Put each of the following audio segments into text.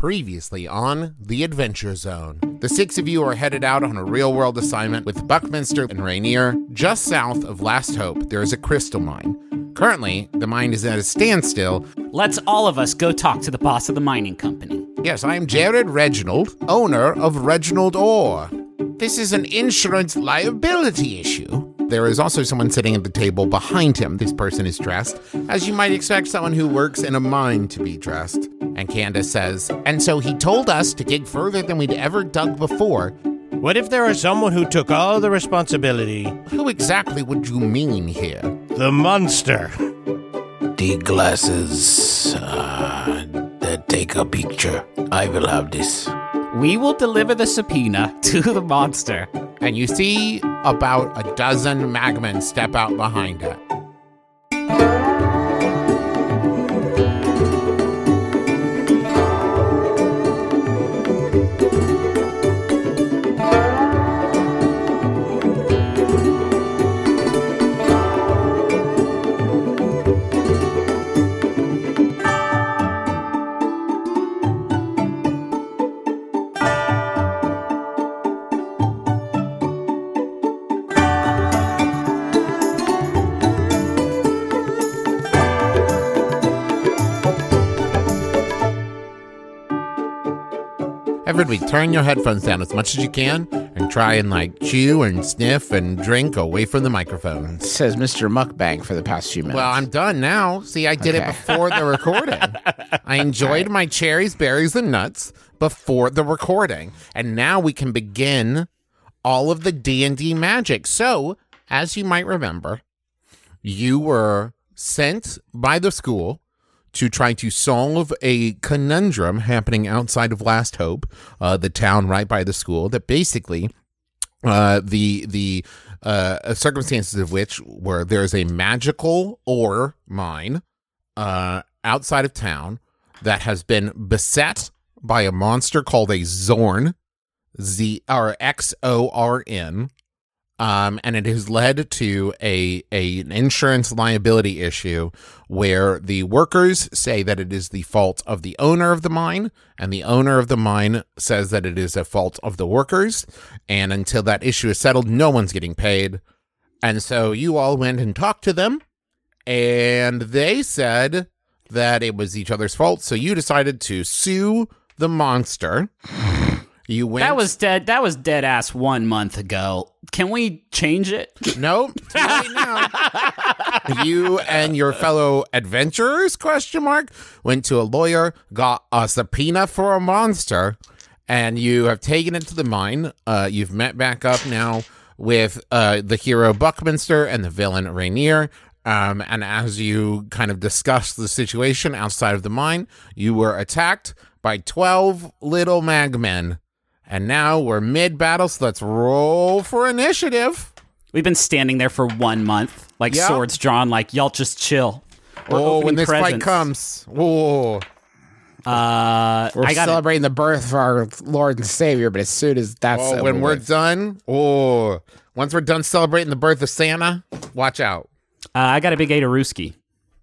Previously on The Adventure Zone. The six of you are headed out on a real-world assignment with Buckminster and Rainier. Just south of Last Hope, there is a crystal mine. Currently, the mine is at a standstill. Let's all of us go talk to the boss of the mining company. Yes, I am Jared Reginald, owner of Reginald Ore. This is an insurance liability issue. There is also someone sitting at the table behind him. This person is dressed as you might expect someone who works in a mine to be dressed. And Candace says, and so he told us to dig further than we'd ever dug before. What if there was someone who took all the responsibility? Who exactly would you mean here? The monster. The glasses that take a picture. I will have this. We will deliver the subpoena to the monster. And you see about a dozen magmen step out behind it. Everybody, turn your headphones down as much as you can and try and chew and sniff and drink away from the microphone. Says Mr. Mukbang for the past few minutes. Well, I'm done now. See, I did it before the recording. I enjoyed my cherries, berries, and nuts before the recording. And now we can begin all of the D&D magic. So, as you might remember, you were sent by the school to try to solve a conundrum happening outside of Last Hope, the town right by the school, that basically the circumstances of which were there's a magical ore mine outside of town that has been beset by a monster called a Xorn, Xorn, and it has led to an insurance liability issue where the workers say that it is the fault of the owner of the mine, and the owner of the mine says that it is a fault of the workers. And until that issue is settled, no one's getting paid. And so you all went and talked to them, and they said that it was each other's fault. So you decided to sue the monster. You went. That was dead ass 1 month ago. Can we change it? Nope. Right now. You and your fellow adventurers, went to a lawyer, got a subpoena for a monster, and you have taken it to the mine. You've met back up now with the hero Buckminster and the villain Rainier. And as you kind of discussed the situation outside of the mine, you were attacked by 12 little magmen. And now we're mid-battle, so let's roll for initiative. We've been standing there for 1 month, swords drawn, y'all just chill. When this fight comes. Oh. We're celebrating the birth of our Lord and Savior, but as soon as that's when we're done, once we're done celebrating the birth of Santa, watch out. I got a big Adarooski.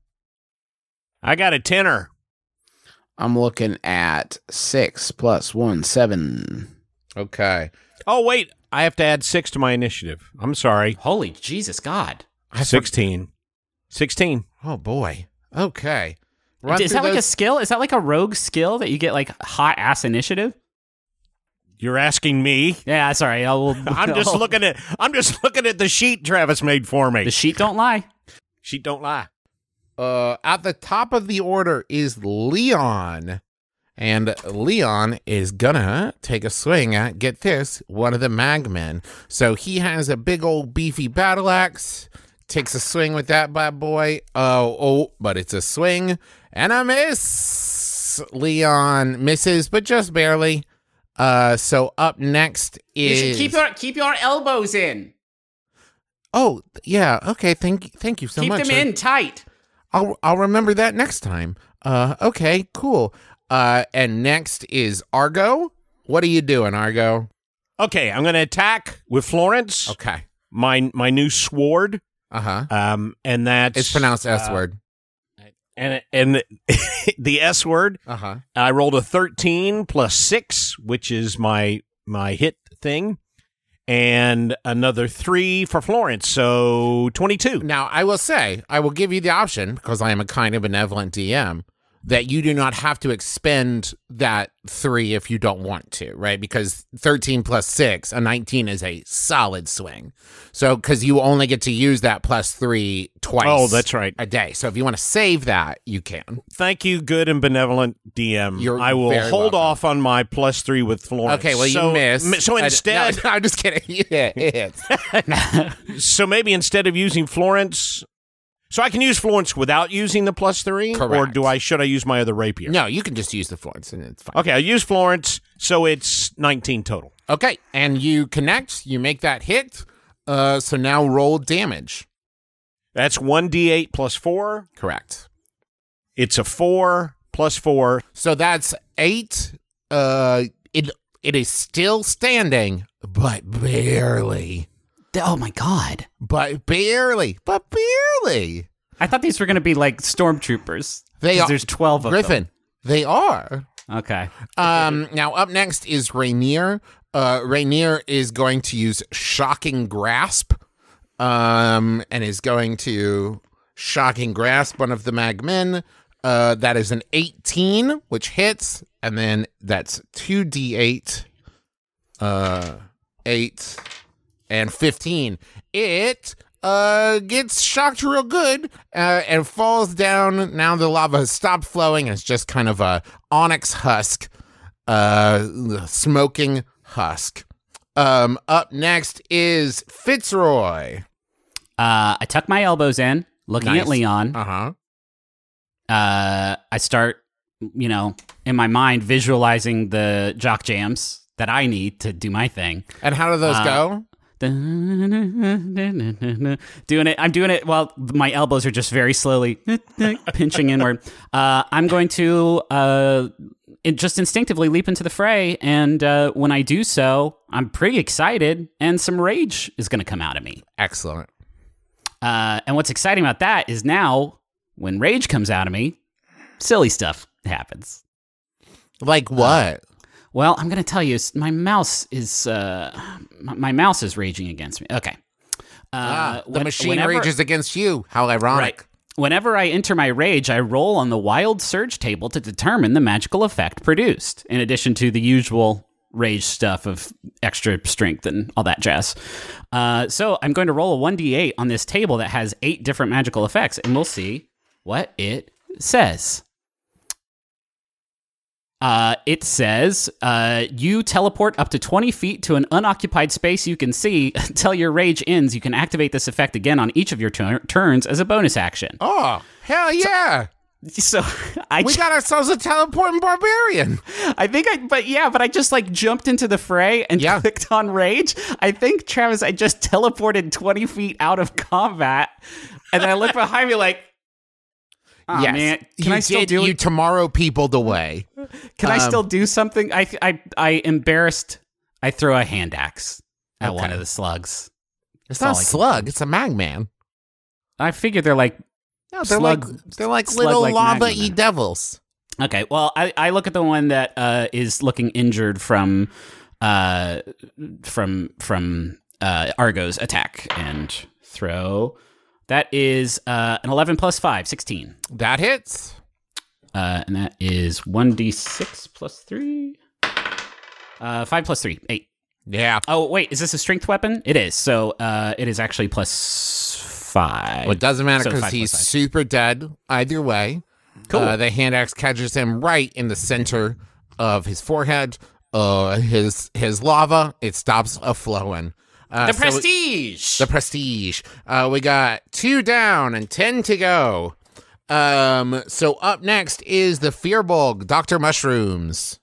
I got a tenner. I'm looking at 6 + 1, 7. Okay. Oh, wait. I have to add 6 to my initiative. I'm sorry. Holy Jesus God. 16. 16. Oh, boy. Okay. Is that a skill? Is that like a rogue skill that you get hot ass initiative? You're asking me? Yeah, sorry. I'm just looking at the sheet Travis made for me. The sheet don't lie. Sheet don't lie. At the top of the order is Leon. And Leon is gonna take a swing at, get this, one of the magmen. So he has a big old beefy battle axe, takes a swing with that bad boy. But it's a swing and a miss. Leon misses, but just barely. So up next is... You should keep your elbows in. Oh, yeah, okay, thank you so much. Keep them in tight. I'll remember that next time. Okay, cool. And next is Argo. What are you doing, Argo? Okay, I'm going to attack with Florence. Okay. My new sword. Uh-huh. And that's... It's pronounced S-word. And the S word, Uh-huh. I rolled a 13 plus 6, which is my hit thing, and another 3 for Florence, so 22. Now, I will say, I will give you the option, because I am a kind of benevolent DM, that you do not have to expend that 3 if you don't want to, right? Because 13 plus 6, a 19 is a solid swing. So, because you only get to use that plus 3 twice. Oh, that's right. A day. So, if you want to save that, you can. Thank you, good and benevolent DM. You're I will very hold welcome. off on my plus 3 with Florence. Okay, well, you missed. So instead, No, I'm just kidding. Yeah, it's. so maybe instead of using Florence, so I can use Florence without using the plus 3, Correct. or should I use my other rapier? No, you can just use the Florence and it's fine. Okay, I use Florence, so it's 19 total. Okay, and you connect, you make that hit. So now roll damage. That's 1d8 plus 4. Correct. It's a 4 plus 4. So that's 8. It is still standing, but barely. Oh my god! But barely. I thought these were going to be like stormtroopers. They 'Cause are. There's 12 of Griffin, they are. them. Okay. Now up next is Rainier. Rainier is going to use Shocking Grasp, and is going to Shocking Grasp one of the Magmen. That is an 18, which hits, and then that's 2d8, 8, and 15. It gets shocked real good and falls down. Now the lava has stopped flowing. It's just kind of a onyx husk, smoking husk. Up next is Fitzroy. I tuck my elbows in, looking Nice. at Leon. Uh-huh. I start, in my mind, visualizing the jock jams that I need to do my thing. And how do those go? Doing it. I'm doing it while my elbows are just very slowly pinching inward. I'm going to just instinctively leap into the fray, and when I do so, I'm pretty excited, and some rage is going to come out of me. Excellent. And what's exciting about that is now, when rage comes out of me, silly stuff happens. Like what? Well, I'm going to tell you, my mouse is raging against me. Okay. The machine rages against you. How ironic. Right. Whenever I enter my rage, I roll on the Wild Surge table to determine the magical effect produced, in addition to the usual rage stuff of extra strength and all that jazz. So I'm going to roll a 1d8 on this table that has 8 different magical effects, and we'll see what it says. It says, you teleport up to 20 feet to an unoccupied space you can see. Until your rage ends, you can activate this effect again on each of your turns as a bonus action. Oh, hell yeah. So We got ourselves a teleporting barbarian. but I just like jumped into the fray and clicked on rage. I think, Travis, I just teleported 20 feet out of combat. And then I look behind me like, oh, yes. man, can I still do You it? tomorrow peopled away. Can I still do something? I embarrassed. I throw a hand axe at one of the slugs. It's all not I a can slug. It's a magman. I figure they're like, No, they're they're like slug little like lava-y magma. devils. okay. Well, I look at the one that is looking injured from Argo's attack and throw. That is an 11 plus 5, 16. That hits. And that is 1d6 plus 3. 5 plus 3, 8. Yeah. Oh, wait, is this a strength weapon? It is. So it is actually plus 5. Well, it doesn't matter So because 5 he's plus 5. super dead either way. Cool. The hand axe catches him right in the center of his forehead. His lava, it stops flowing. The prestige! The prestige. We got 2 down and 10 to go. So up next is the Fearbulg, Dr. Mushrooms.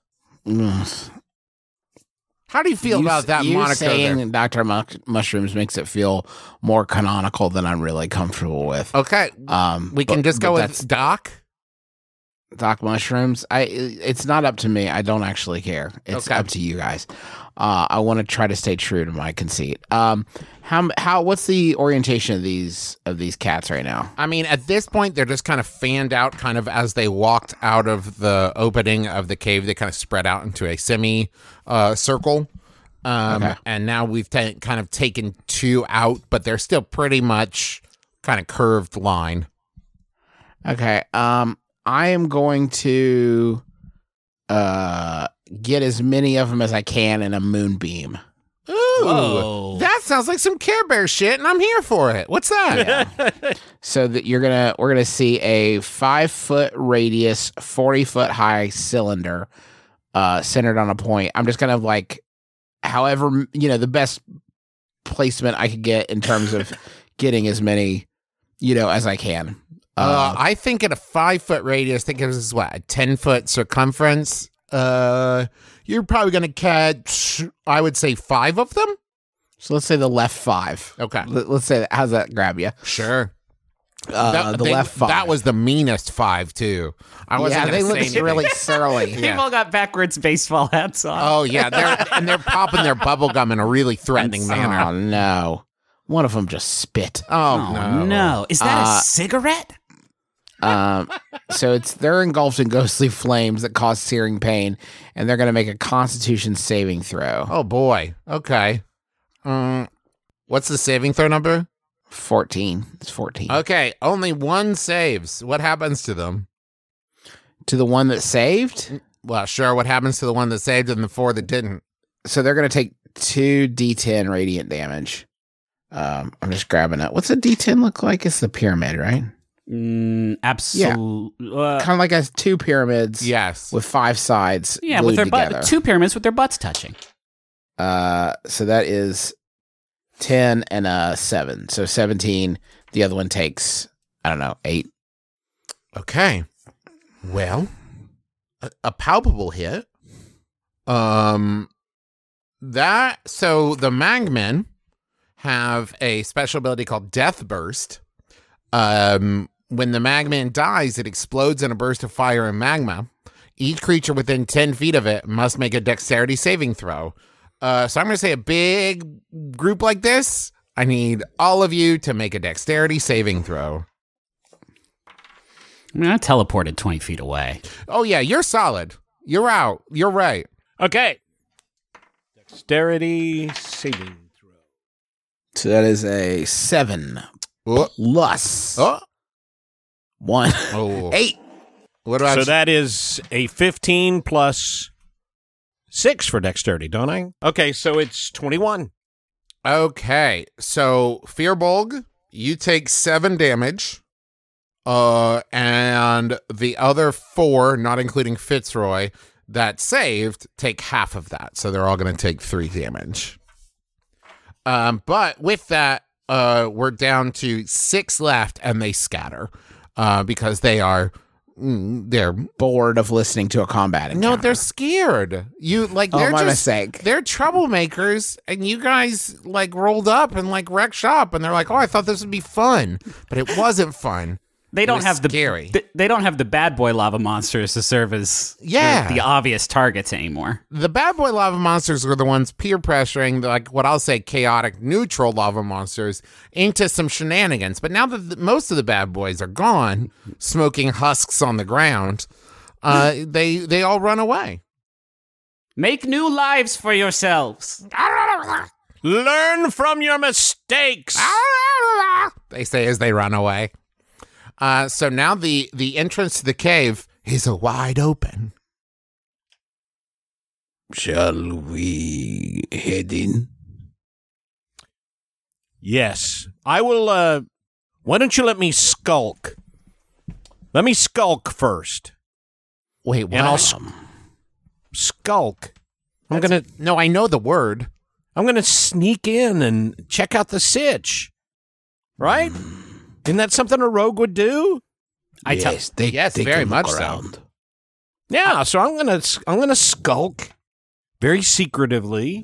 How do you feel about that you moniker saying there? Dr. Mushrooms makes it feel more canonical than I'm really comfortable with. Okay, we can just go with that's Doc. Doc mushrooms. It's not up to me. I don't actually care. It's Okay. up to you guys. I want to try to stay true to my conceit. What's the orientation of these cats right now? I mean, at this point, they're just kind of fanned out, kind of as they walked out of the opening of the cave. They kind of spread out into a semi circle. Okay. And now we've kind of taken 2 out, but they're still pretty much kind of curved line. Okay. I am going to get as many of them as I can in a moonbeam. Ooh, Whoa. that sounds like some Care Bear shit, and I'm here for it. What's that? So that we're gonna see a 5-foot radius, 40-foot high cylinder, centered on a point. I'm just gonna however the best placement I could get in terms of getting as many as I can. I think at a 5-foot radius, that gives us what, a 10-foot circumference. You're probably going to catch, I would say, 5 of them. So let's say the left 5. Okay, Let's say that. How's that grab you? sure. Left 5. That was the meanest 5 too. I wasn't. Yeah, they gonna look say anything. really surly. They've all got backwards baseball hats on. Oh yeah, they're popping their bubble gum in a really threatening manner. Oh no! One of them just spit. Oh, no. Is that a cigarette? So they're engulfed in ghostly flames that cause searing pain, and they're going to make a Constitution saving throw. Oh boy. Okay. What's the saving throw number? 14. It's 14. Okay, only 1 saves. What happens to them? To the one that saved, Well, sure. What happens to the one that saved and the 4 that didn't? so they're going to take 2d10 radiant damage. I'm just grabbing it. What's a d10 look like? It's the pyramid, right? Absolutely. Kind of like a 2 pyramids. Yes. With 5 sides. Yeah, glued with their together. 2 pyramids with their butts touching. So that is 10 and a 7. So 17. The other one takes, 8. Okay. Well, a palpable hit. So the Magmen have a special ability called Death Burst. When the Magman dies, it explodes in a burst of fire and magma. Each creature within 10 feet of it must make a dexterity saving throw. So I'm going to say a big group like this, I need all of you to make a dexterity saving throw. I mean, I teleported 20 feet away. Oh, yeah, you're solid. You're out. You're right. Okay. Dexterity saving throw. So that is a 7 plus Oh. 1. Oh. 8. What about So you? that is a 15 plus 6 for dexterity, don't I? Okay, so it's 21. Okay, so Fearbolg, you take 7 damage, and the other 4, not including Fitzroy, that saved, take half of that. So they're all going to take 3 damage. But with that, we're down to 6 left, and they scatter because they're Bored of listening to a combat encounter. no, they're scared. They're my just mistake. They're troublemakers, and you guys rolled up and wrecked shop, and they're like, "Oh, I thought this would be fun," but it wasn't fun. They don't was have scary. They don't have the bad boy lava monsters to serve as the obvious targets anymore. The bad boy lava monsters were the ones peer pressuring, what I'll say, chaotic neutral lava monsters into some shenanigans. But now that most of the bad boys are gone, smoking husks on the ground, they all run away. Make new lives for yourselves. Learn from your mistakes. They say as they run away. So now the entrance to the cave is wide open. Shall we head in? Yes. I will, why don't you let me skulk? Let me skulk first. Wait, what? And I'll skulk. No, I know the word. I'm gonna sneak in and check out the sitch. Right? Isn't that something a rogue would do? Yes, very much so. Yeah, so I'm gonna skulk very secretively,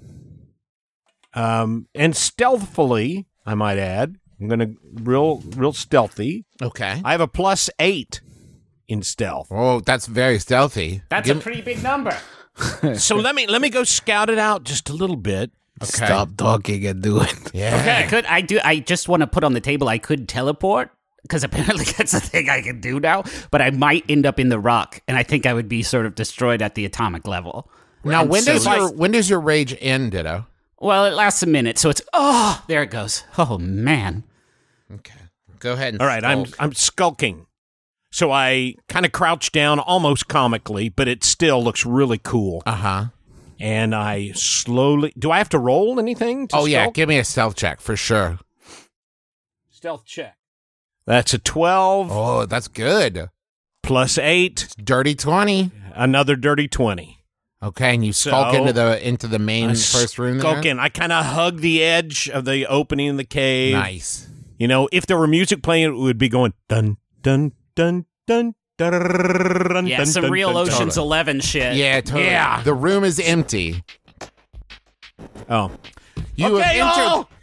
and stealthily, I might add. I'm gonna real stealthy. Okay. I have a +8 in stealth. Oh, that's very stealthy. That's a pretty big number. So let me go scout it out just a little bit. Okay. Stop talking and do it. Yeah. Okay, I just want to put on the table I could teleport, because apparently that's a thing I can do now, but I might end up in the rock, and I think I would be sort of destroyed at the atomic level. Now, And when so does your rage end, Ditto? Well, it lasts a minute, so it's, there it goes. Oh, man. Okay. Go ahead and All right, I'm skulking. So I kind of crouch down almost comically, but it still looks really cool. Uh-huh. And I slowly... Do I have to roll anything to Yeah, skulk? give me a stealth check for sure. Stealth check. That's a 12 Oh, that's good. plus 8, Dirty 20. another dirty 20. Okay, and you skulk So, into the main first room there? Skulk in. I kind of hug the edge of the opening in the cave. Nice. You know, if there were music playing, it would be going dun, dun, dun, dun, dun, Yeah, dun, some dun, real dun, dun. Ocean's 11 shit. Yeah, totally. Yeah. The room is empty. Oh. You Okay, have entered y'all!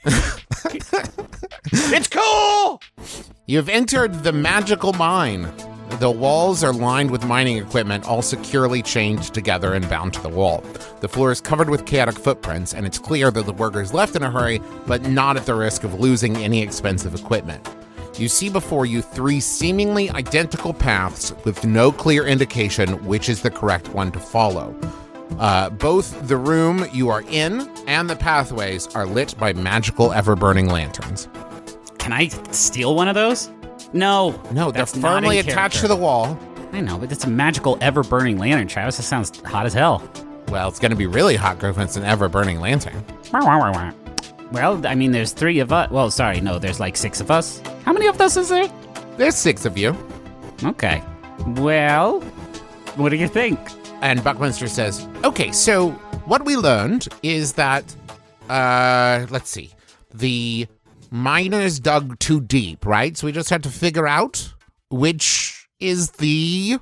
It's cool! You have entered the magical mine. The walls are lined with mining equipment, all securely chained together and bound to the wall. The floor is covered with chaotic footprints, and it's clear that the workers left in a hurry, but not at the risk of losing any expensive equipment. You see before you 3 seemingly identical paths with no clear indication which is the correct one to follow. Both the room you are in and the pathways are lit by magical ever-burning lanterns. Can I steal one of those? No. No, they're that's not firmly in attached character. to the wall. I know, but it's a magical ever-burning lantern, Travis. That sounds hot as hell. Well, it's going to be really hot, Griff, when it's an ever-burning lantern. Well, I mean, there's 3 of us. Well, sorry, no, there's like 6 of us. How many of us is there? There's 6 of you. Okay. Well, what do you think? And Buckminster says, okay, so what we learned is that, let's see, the miners dug too deep, right? So we just had to figure out which is the,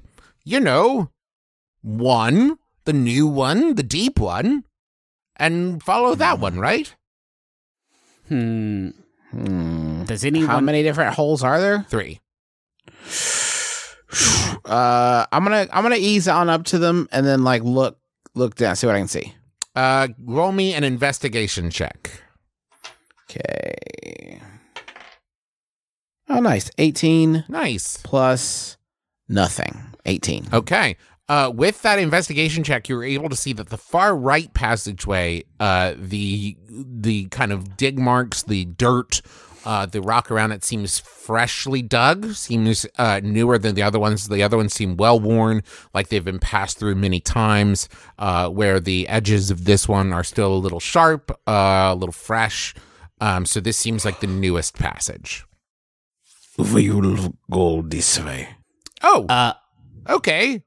one, the new one, the deep one, and follow that one, right? Does anyone... How many different holes are there? 3. I'm gonna ease on up to them and then like look down, see what I can see. Roll me an investigation check. Okay. Oh, nice. 18 Nice. plus nothing. 18. Okay. With that investigation check, you were able to see that the far right passageway, the kind of dig marks, the dirt, the rock around it seems freshly dug, seems newer than the other ones. The other ones seem well worn, like they've been passed through many times, where the edges of this one are still a little sharp, a little fresh. So this seems like the newest passage. We will go this way. Oh, okay.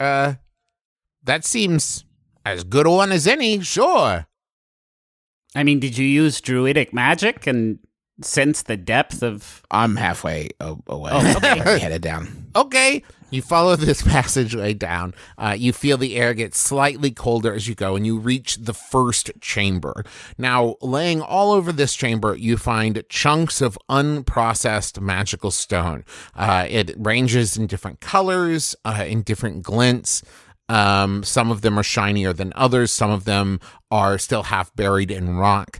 That seems as good a one as any, sure. I mean, did you use druidic magic and sense the depth of... I'm halfway away. Oh, okay. Headed down. Okay. You follow this passageway down. You feel the air get slightly colder as you go, and you reach the first chamber. Now, laying all over this chamber, you find chunks of unprocessed magical stone. It ranges in different colors, in different glints. Some of them are shinier than others. Some of them are still half buried in rock.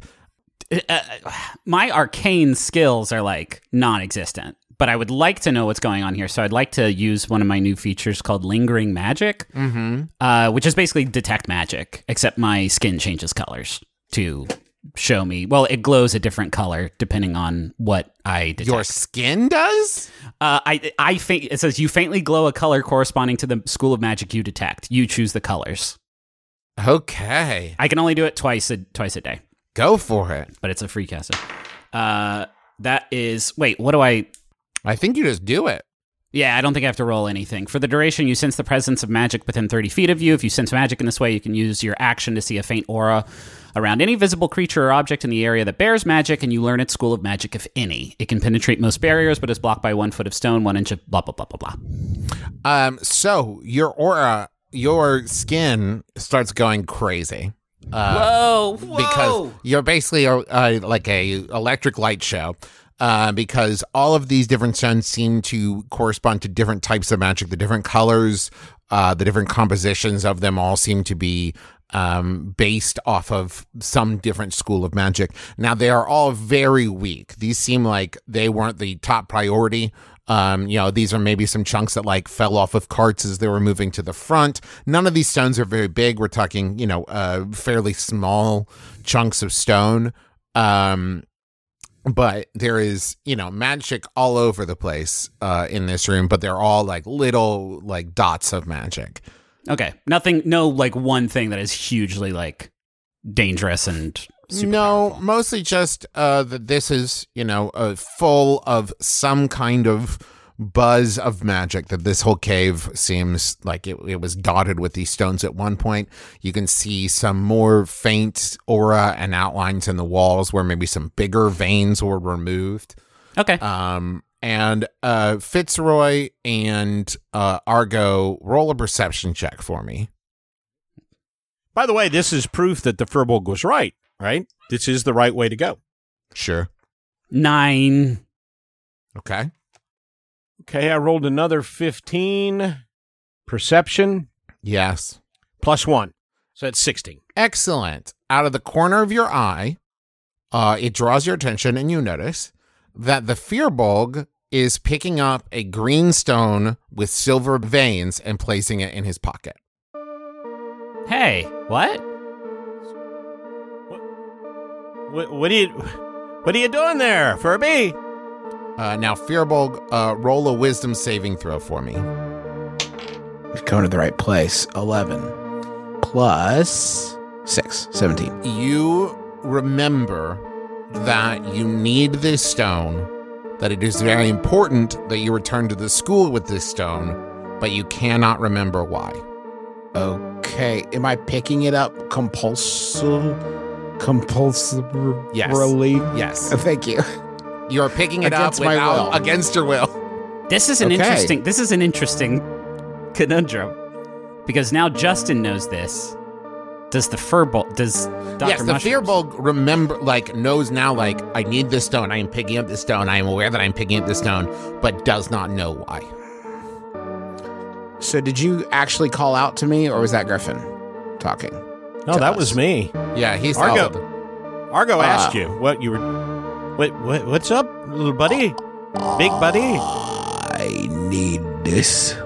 My arcane skills are like non-existent, but I would like to know what's going on here. So I'd like to use one of my new features called Lingering Magic, which is basically detect magic, except my skin changes colors to show me. Well, it glows a different color depending on what I detect. Your skin does? It says you faintly glow a color corresponding to the school of magic you detect. You choose the colors. Okay. I can only do it twice a day, Go for it. but it's a free cast. That is... Wait, what do I... I think you just do it. Yeah, I don't think I have to roll anything. For the duration, you sense the presence of magic within 30 feet of you. If you sense magic in this way, you can use your action to see a faint aura around any visible creature or object in the area that bears magic, and you learn its school of magic, if any. It can penetrate most barriers, but is blocked by 1 foot of stone, 1 inch of blah, blah, blah, blah, blah. So your aura, your skin starts going crazy. Whoa! Because you're basically like a electric light show. because all of these different stones seem to correspond to different types of magic. The different colors, the different compositions of them all seem to be based off of some different school of magic. Now, they are all very weak. These seem like they weren't the top priority. These are maybe some chunks that like fell off of carts as they were moving to the front. None of these stones are very big. We're talking, fairly small chunks of stone. But there is, magic all over the place in this room, but they're all like little like dots of magic. Okay. No like one thing that is hugely like dangerous and super No, powerful. mostly just that this is, full of some kind of buzz of magic, that this whole cave seems like it was dotted with these stones at one point. You can see some more faint aura and outlines in the walls where maybe some bigger veins were removed. Okay. And Fitzroy and Argo, roll a perception check for me. By the way, this is proof that the Firbolg was right? This is the right way to go. Sure. 9. Okay. Okay, I rolled another 15. Perception, Yes. +1. So that's 16. Excellent. Out of the corner of your eye, it draws your attention, and you notice that the Firbolg is picking up a green stone with silver veins and placing it in his pocket. Hey, what? What are you doing there, Furby? Now, Firbolg, roll a wisdom saving throw for me. Going to the right place. 11 plus 6, 17. You remember that you need this stone, that it is very important that you return to the school with this stone, but you cannot remember why. Okay. Am I picking it up compulsively? Yes. Thank you. You're picking it Against up my without, will. against your will. This is an Okay. interesting conundrum. Because now Justin knows this. Does the Firbolg, does Dr. Yes, the Mushrooms- Firbolg knows now, I need this stone. I am picking up this stone. I am aware that I'm picking up this stone, but does not know why. So did you actually call out to me, or was that Griffin talking? No, to that us? was me. Yeah, he's Argo. Argo asked you what you were. What's up, little buddy? Big buddy? I need this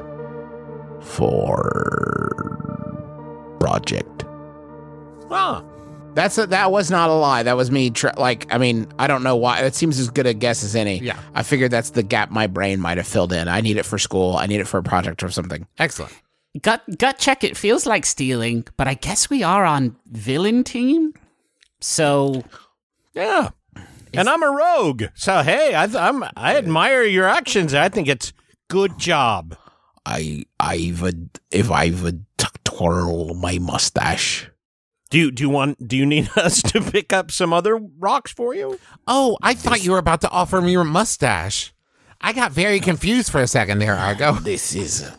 for project. Ah, That was not a lie. That was me. I don't know why. It seems as good a guess as any. Yeah. I figured that's the gap my brain might have filled in. I need it for school. I need it for a project or something. Excellent. Gut check, it feels like stealing, but I guess we are on villain team. So yeah. And I'm a rogue. So hey, I admire your actions. I think it's good job. I would twirl my mustache. Do you need us to pick up some other rocks for you? Oh, I thought you were about to offer me your mustache. I got very confused for a second there, Argo. This is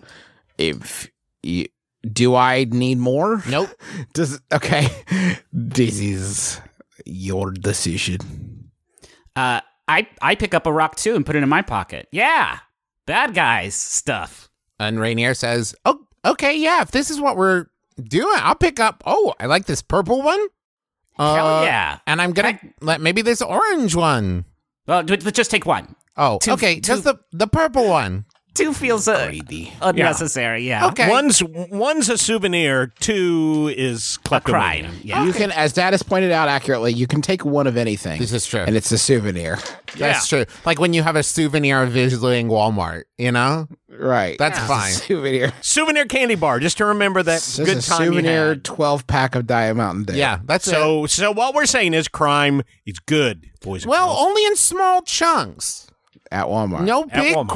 do I need more? Nope. Okay. This is your decision. I pick up a rock too and put it in my pocket. Yeah, bad guys stuff. And Rainier says, oh, okay, yeah, if this is what we're doing, I'll pick up, I like this purple one. Hell yeah. And I'm going to let maybe this orange one. Well, let's just take one. Oh, okay, just the purple one. 2 feels Greedy. unnecessary. Yeah. Okay. One's a souvenir. 2 is A kleptomania. crime. Yeah. You can, as Dad has pointed out accurately, you can take one of anything. This is true. And it's a souvenir. That's true. Like when you have a souvenir of visiting Walmart, Right. That's fine. Souvenir. Souvenir candy bar, just to remember that It's just good a time you souvenir had. 12-pack of Diet Mountain Dew. Yeah, that's it. So what we're saying is crime is good, boys and Well, girls. only in small chunks. At Walmart. No big Walmart.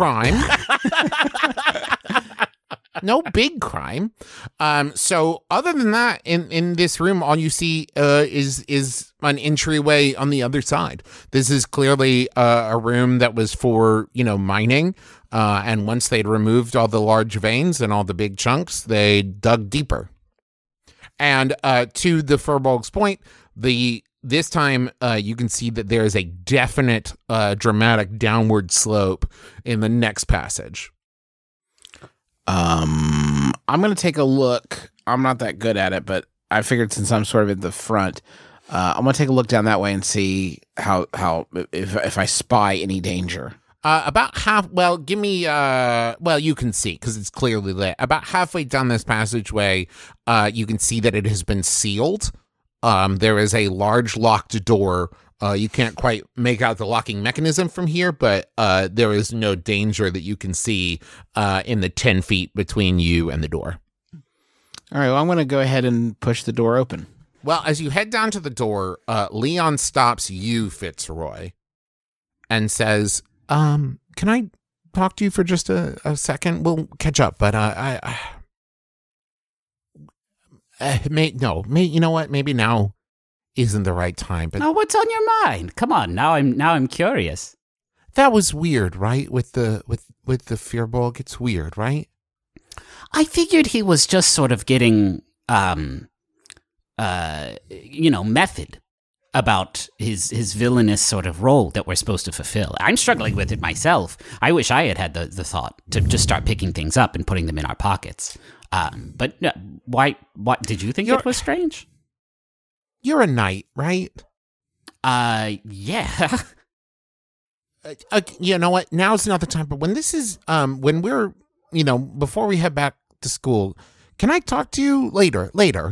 crime. No big crime. So other than that, in this room, all you see is an entryway on the other side. This is clearly a room that was for mining. And once they'd removed all the large veins and all the big chunks, they dug deeper. And to the Firbolg's point, the this time you can see that there is a definite dramatic downward slope in the next passage. I'm going to take a look. I'm not that good at it, but I figured since I'm sort of at the front, I'm going to take a look down that way and see how if I spy any danger. About half, well, give me, you can see because it's clearly lit. About halfway down this passageway, you can see that it has been sealed. There is a large locked door. You can't quite make out the locking mechanism from here, but there is no danger that you can see in the 10 feet between you and the door. All right, well, I'm going to go ahead and push the door open. Well, as you head down to the door, Leon stops you, Fitzroy, and says, can I talk to you for just a second? We'll catch up, but you know what? Maybe now isn't the right time. But Oh, what's on your mind? Come on, now I'm curious. that was weird, right? With the Firbolg, it's weird, right? I figured he was just sort of getting, method about his villainous sort of role that we're supposed to fulfill. I'm struggling with it myself. I wish I had the thought to just start picking things up and putting them in our pockets. But why? What did you think it was strange? You're a knight, right? Yeah. You know what? Now's not the time. But when this is, when we're, before we head back to school, can I talk to you later?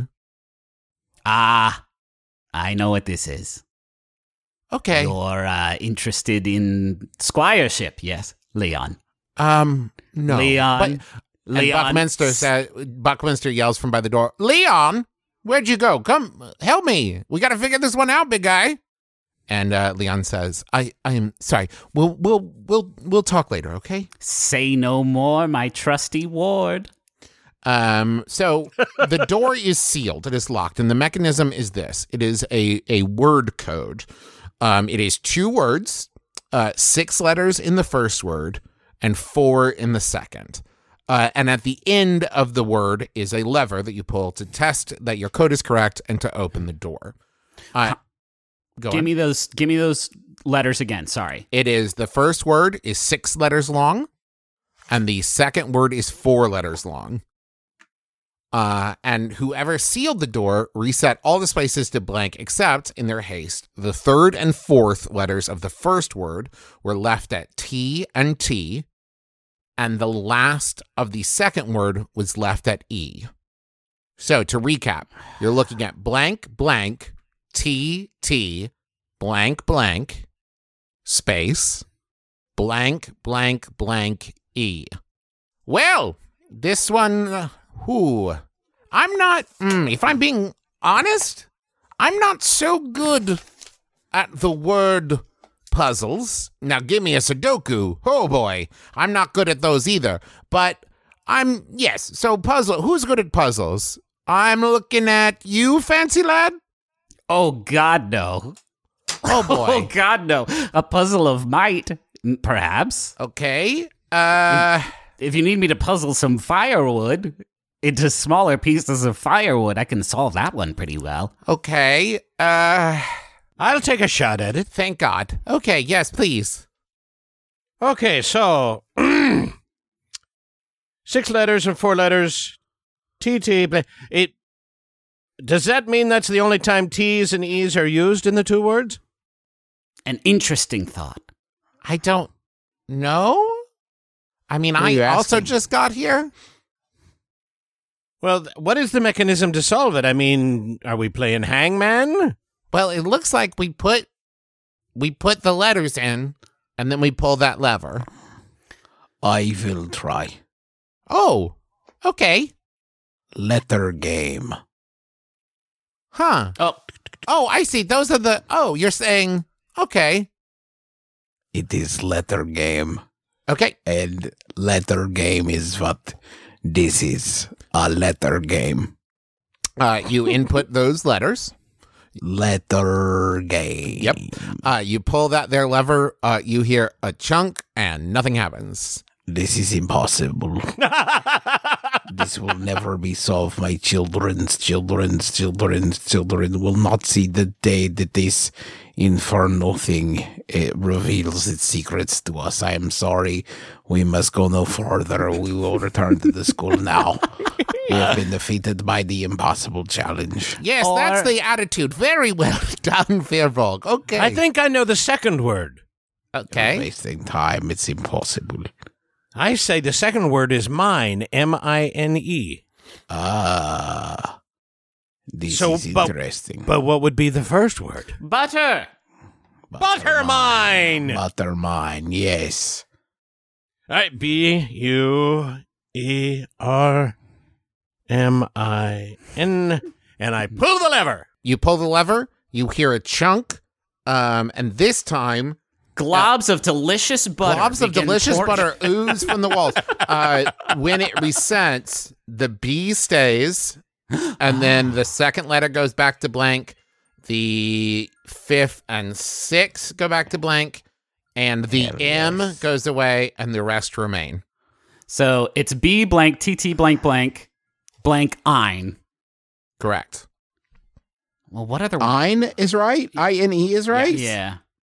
I know what this is. Okay. You're interested in squireship, yes, Leon? No. Leon. But, and Buckminster yells from by the door, Leon, where'd you go? Come, help me. We got to figure this one out, big guy. And Leon says, I am sorry. We'll talk later, okay? Say no more, my trusty ward. So the door is sealed. It is locked. And the mechanism is this. It is a word code. It is 2 words, 6 letters in the first word, and 4 in the second. And at the end of the word is a lever that you pull to test that your code is correct and to open the door. Give me those letters again. Sorry. It is, the first word is 6 letters long, and the second word is 4 letters long. And whoever sealed the door reset all the spaces to blank, except in their haste, the 3rd and 4th letters of the first word were left at T and T, and the last of the second word was left at E. So to recap, you're looking at blank, blank, T, T, blank, blank, space, blank, blank, blank, E. Well, this one, I'm not, if I'm being honest, I'm not so good at the word puzzles. Now give me a Sudoku. Oh boy, I'm not good at those either. But so puzzle, who's good at puzzles? I'm looking at you, fancy lad. Oh, God, no. Oh, boy. Oh, God, no. A puzzle of might, perhaps. Okay. If you need me to puzzle some firewood into smaller pieces of firewood, I can solve that one pretty well. Okay. I'll take a shot at it. Thank God. Okay, yes, please. Okay, so 6 letters and 4 letters. TT. Does that mean that's the only time T's and E's are used in the 2 words? An interesting thought. I don't know. I mean, I also just got here. Well, what is the mechanism to solve it? I mean, are we playing hangman? Well, it looks like we put the letters in, and then we pull that lever. I will try. Oh, okay. Letter game. Huh. Oh, I see. Those are you're saying, okay. It is letter game. Okay. And letter game is what this is. A letter game. You input those letters. Letter game. Yep. You pull that there lever, you hear a chunk, and nothing happens. This is impossible. This will never be solved. My children's children will not see the day that this infernal thing reveals its secrets to us. I am sorry. We must go no further. We will return to the school now. We have been defeated by the impossible challenge. Yes, that's the attitude. Very well done, Firbolg. Okay. I think I know the second word. Okay. Wasting time. It's impossible. I say the second word is mine, M-I-N-E. This So, is interesting. But what would be the first word? Butter. Buttermine! Buttermine, yes. All right, B-U-E-R-M-I-N, and I pull the lever. You pull the lever, you hear a chunk, and this time, Globs of delicious butter. globs of begin delicious pouring- butter ooze from the walls. When it resets, the B stays, and then the second letter goes back to blank. The 5th and 6th go back to blank, and the M goes away, and the rest remain. So it's B blank TT blank blank blank ein. Correct. Well, what other? Ein is right. I-N-E is right. Yeah.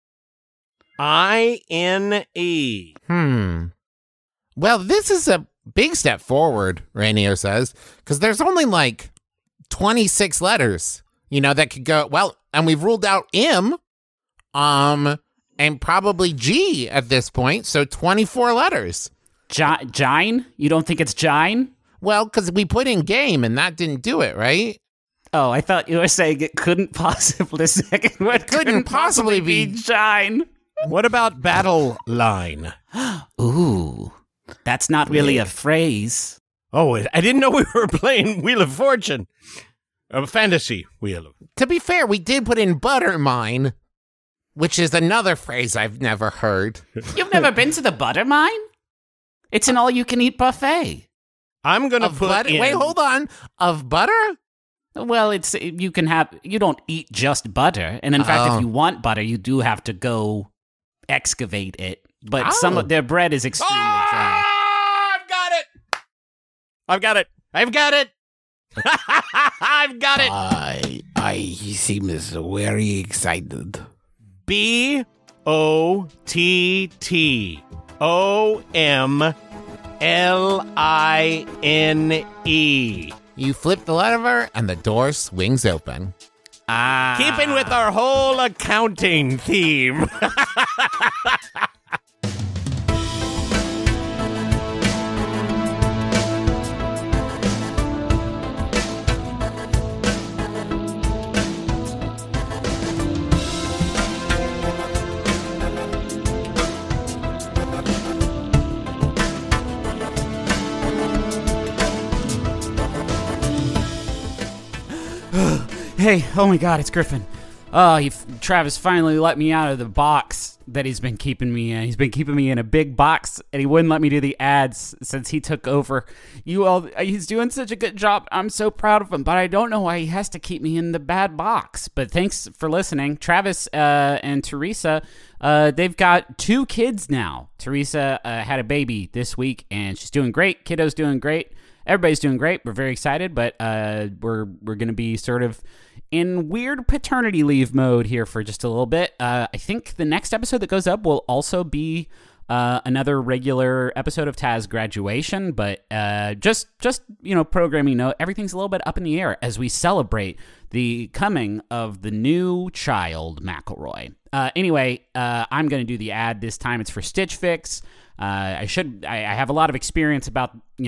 I-N-E. Well, this is a big step forward, Rainier says, because there's only like 26 letters, that could go, well, and we've ruled out M, and probably G at this point, so 24 letters. Gine? You don't think it's Gine? Well, because we put in game, and that didn't do it, right? Oh, I thought you were saying it couldn't possibly. The second word couldn't possibly be Gine. What about battle line? Ooh, that's not really a phrase. Oh, I didn't know we were playing Wheel of Fortune. A fantasy wheel. To be fair, we did put in Buttermine, which is another phrase I've never heard. You've never been to the butter mine? It's an all-you-can-eat buffet. I'm going to Of put butter? in... Wait, hold on. Of butter? Well, you don't eat just butter, and in fact, Oh. if you want butter, you do have to go excavate it. But Oh. some of their bread is extremely dry. I've got it. I've got it. I've got it. He seems very excited. B-O-T-T-O-M-L-I-N-E. You flip the lever, and the door swings open. Ah. Keeping with our whole accounting theme. Hey, oh my God, it's Griffin. Oh, Travis finally let me out of the box that he's been keeping me in. He's been keeping me in a big box, and he wouldn't let me do the ads since he took over. He's doing such a good job. I'm so proud of him, but I don't know why he has to keep me in the bad box. But thanks for listening. Travis and Teresa, they've got 2 kids now. Teresa had a baby this week, and she's doing great. Kiddo's doing great. Everybody's doing great. We're very excited, but we're going to be sort of in weird paternity leave mode here for just a little bit. I think the next episode that goes up will also be another regular episode of Taz Graduation, but just programming note, everything's a little bit up in the air as we celebrate the coming of the new child, McElroy. Anyway, I'm going to do the ad this time. It's for Stitch Fix. I have a lot of experience about,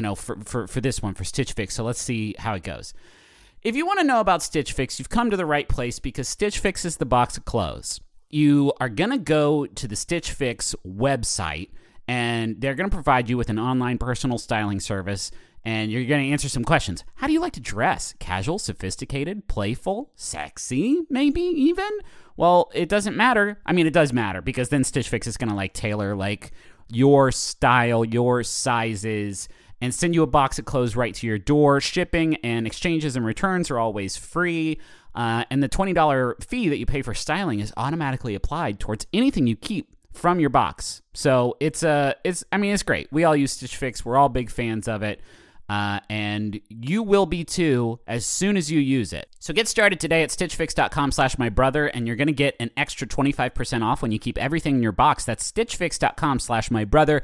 for this one, for Stitch Fix, so let's see how it goes. If you want to know about Stitch Fix, you've come to the right place because Stitch Fix is the box of clothes. You are going to go to the Stitch Fix website, and they're going to provide you with an online personal styling service, and you're going to answer some questions. How do you like to dress? Casual, sophisticated, playful, sexy, maybe even? Well, it doesn't matter. I mean, it does matter because then Stitch Fix is going to tailor your style, your sizes, and send you a box of clothes right to your door. Shipping and exchanges and returns are always free. And the $20 fee that you pay for styling is automatically applied towards anything you keep from your box. So it's great. We all use Stitch Fix. We're all big fans of it. And you will be too as soon as you use it. So get started today at stitchfix.com/mybrother, and you're going to get an extra 25% off when you keep everything in your box. That's stitchfix.com/mybrother,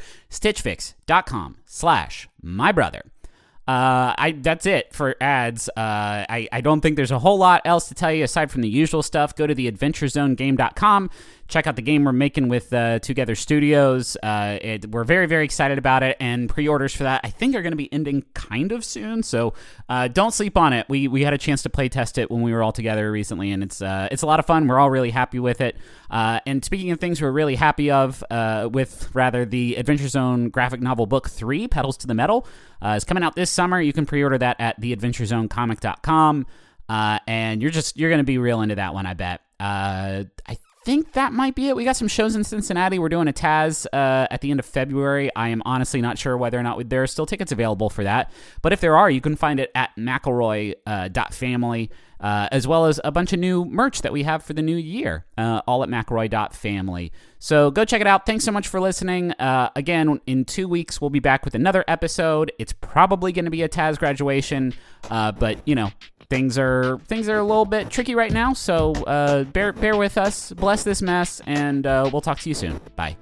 stitchfix.com/mybrother. That's it for ads. I don't think there's a whole lot else to tell you aside from the usual stuff. Go to theadventurezonegame.com. Check out the game we're making with Together Studios. We're very, very excited about it, and pre-orders for that I think are going to be ending kind of soon. So don't sleep on it. We had a chance to play test it when we were all together recently, and it's a lot of fun. We're all really happy with it. And speaking of things we're really happy of, the Adventure Zone graphic novel book 3, Pedals to the Metal, is coming out this summer. You can pre-order that at theadventurezonecomic.com, and you're going to be real into that one, I bet. I think that might be it. We got some shows in Cincinnati. We're doing a Taz at the end of February. I am honestly not sure whether or not there are still tickets available for that. But if there are, you can find it at McElroy.family, as well as a bunch of new merch that we have for the new year, all at McElroy.family. So go check it out. Thanks so much for listening. Again, in 2 weeks, we'll be back with another episode. It's probably going to be a Taz graduation, but, things are a little bit tricky right now, so bear with us. Bless this mess, and we'll talk to you soon. Bye.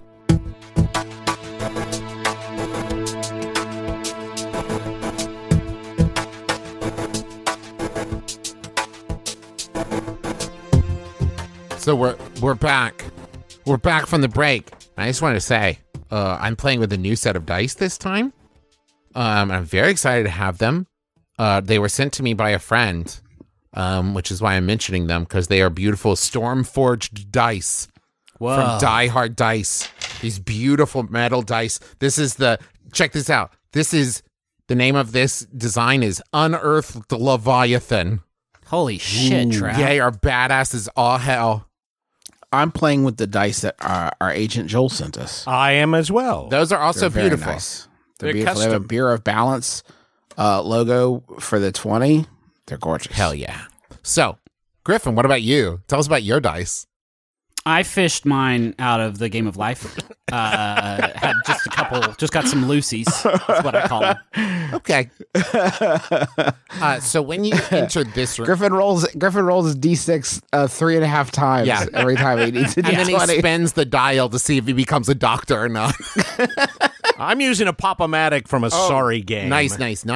So we're back. We're back from the break. I just wanted to say, I'm playing with a new set of dice this time. I'm very excited to have them. They were sent to me by a friend, which is why I'm mentioning them, because they are beautiful Stormforged dice from Die Hard Dice. These beautiful metal dice. Check this out. The name of this design is Unearthed Leviathan. Holy shit, Trav. They are badass as all hell. I'm playing with the dice that our agent Joel sent us. I am as well. Those are also They're very beautiful. nice. They're They're beautiful. They have a custom. Bureau of Balance logo for the 20. They're gorgeous. Hell yeah. So, Griffin, what about you? Tell us about your dice. I fished mine out of the Game of Life. Had just a couple, just got some Lucy's. That's what I call them. Okay. So when you entered this room, Griffin rolls his D6 3.5 times every time he needs a and then he D20. spins the dial to see if he becomes a doctor or not. I'm using a Pop-O-Matic from a Sorry game. Nice.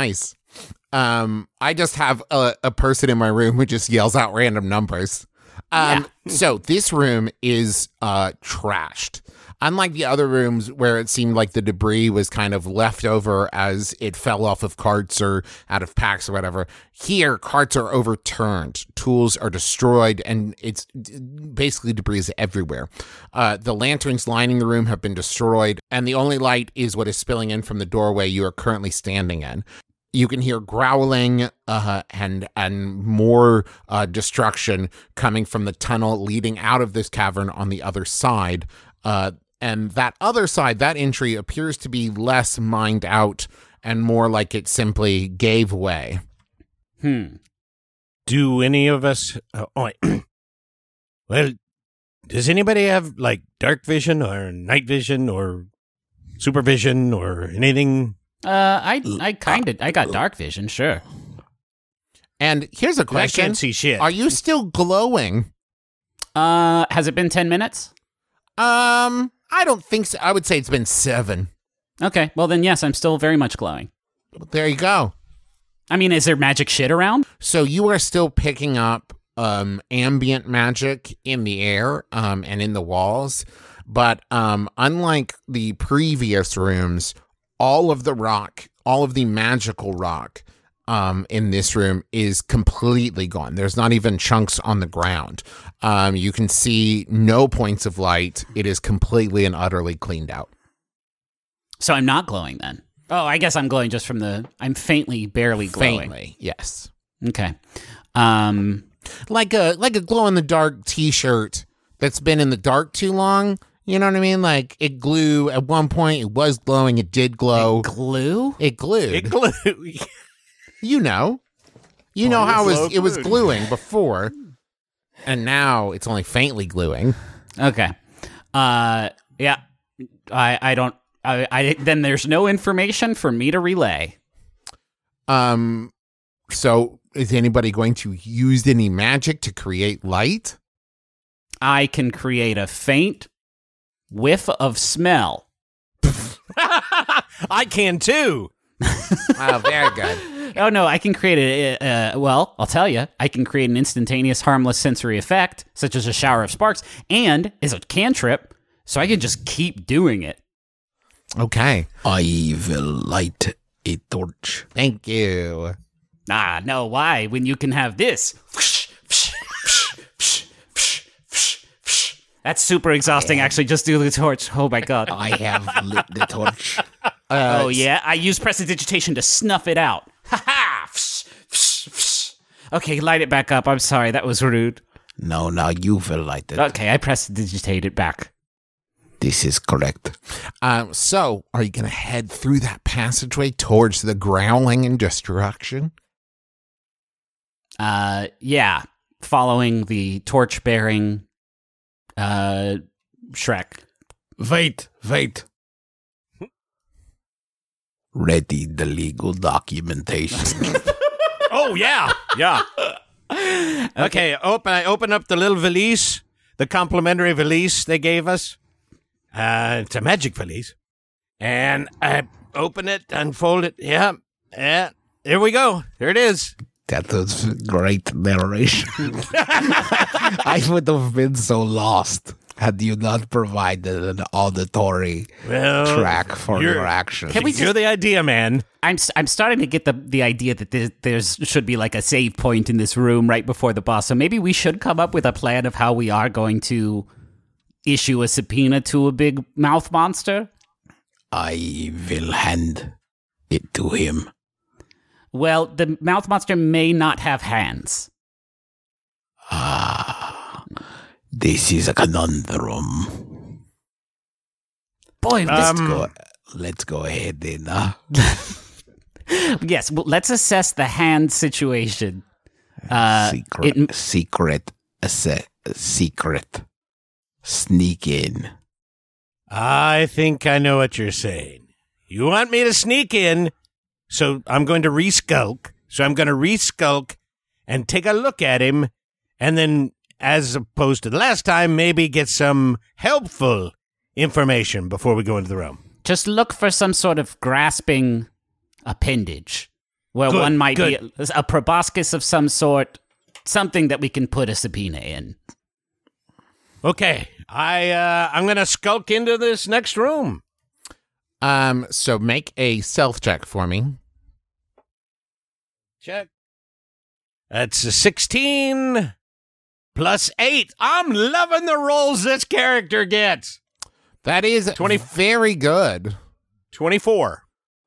I just have a person in my room who just yells out random numbers. So this room is trashed. Unlike the other rooms where it seemed like the debris was kind of left over as it fell off of carts or out of packs or whatever, here carts are overturned, tools are destroyed, and it's basically debris is everywhere. The lanterns lining the room have been destroyed, and the only light is what is spilling in from the doorway you are currently standing in. You can hear growling and more destruction coming from the tunnel leading out of this cavern on the other side. And that other side, that entry, appears to be less mined out and more like it simply gave way. Do any of us... well, does anybody have, dark vision or night vision or supervision or anything? I got dark vision, sure. And here's a I question. can't see shit. Are you still glowing? Has it been 10 minutes? I don't think so. I would say it's been 7. Okay, well then yes, I'm still very much glowing. There you go. I mean, is there magic shit around? So you are still picking up ambient magic in the air and in the walls. But unlike the previous rooms, all of the magical rock in this room is completely gone. There's not even chunks on the ground. You can see no points of light. It is completely and utterly cleaned out. So I'm not glowing then. Oh, I guess I'm glowing just from I'm faintly, barely glowing. Faintly, yes. Okay. Like a glow in the dark t-shirt that's been in the dark too long. You know what I mean? Like it glue at one point. It was glowing. It did glow. Glue? It glued. It glue. You know how it was gluing before, and now it's only faintly gluing. Okay. Yeah. I don't. Then there's no information for me to relay. So is anybody going to use any magic to create light? I can create a faint whiff of smell. I can too. Oh, very good. Oh, no, I can create well, I'll tell you. I can create an instantaneous harmless sensory effect, such as a shower of sparks, and as a cantrip, so I can just keep doing it. Okay. I will light a torch. Thank you. Ah, no, why? When you can have this. That's super exhausting, actually. Just do the torch. Oh, my God. I have lit the torch. Oh, yeah? I use prestidigitation to snuff it out. Ha-ha! Okay, light it back up. I'm sorry, that was rude. No, now you will light it. Okay, I prestidigitate it back. This is correct. So are you going to head through that passageway towards the growling and destruction? Yeah. Following the torch-bearing Shrek. Wait. Ready the legal documentation. Oh, yeah. Okay, I open up the little valise, the complimentary valise they gave us. It's a magic valise. And I open it, unfold it. Yeah. There we go. There it is. That was great narration. I would have been so lost had you not provided an auditory track for your action. You're the idea, man. I'm starting to get the idea that there's should be like a save point in this room right before the boss. So maybe we should come up with a plan of how we are going to issue a subpoena to a big mouth monster. I will hand it to him. Well, the mouth monster may not have hands. This is a conundrum. Boy, Let's go ahead then. yes, well, let's assess the hand situation. Secret. Sneak in. I think I know what you're saying. You want me to sneak in, so I'm going to re-skulk. So I'm going to re-skulk and take a look at him, and then, as opposed to the last time, maybe get some helpful information before we go into the room. Just look for some sort of grasping appendage, where one might be a proboscis of some sort, something that we can put a subpoena in. Okay, I'm going to skulk into this next room. So make a stealth check for me. Check. That's a 16 plus 8. I'm loving the rolls this character gets. That is 20. Very good. 24.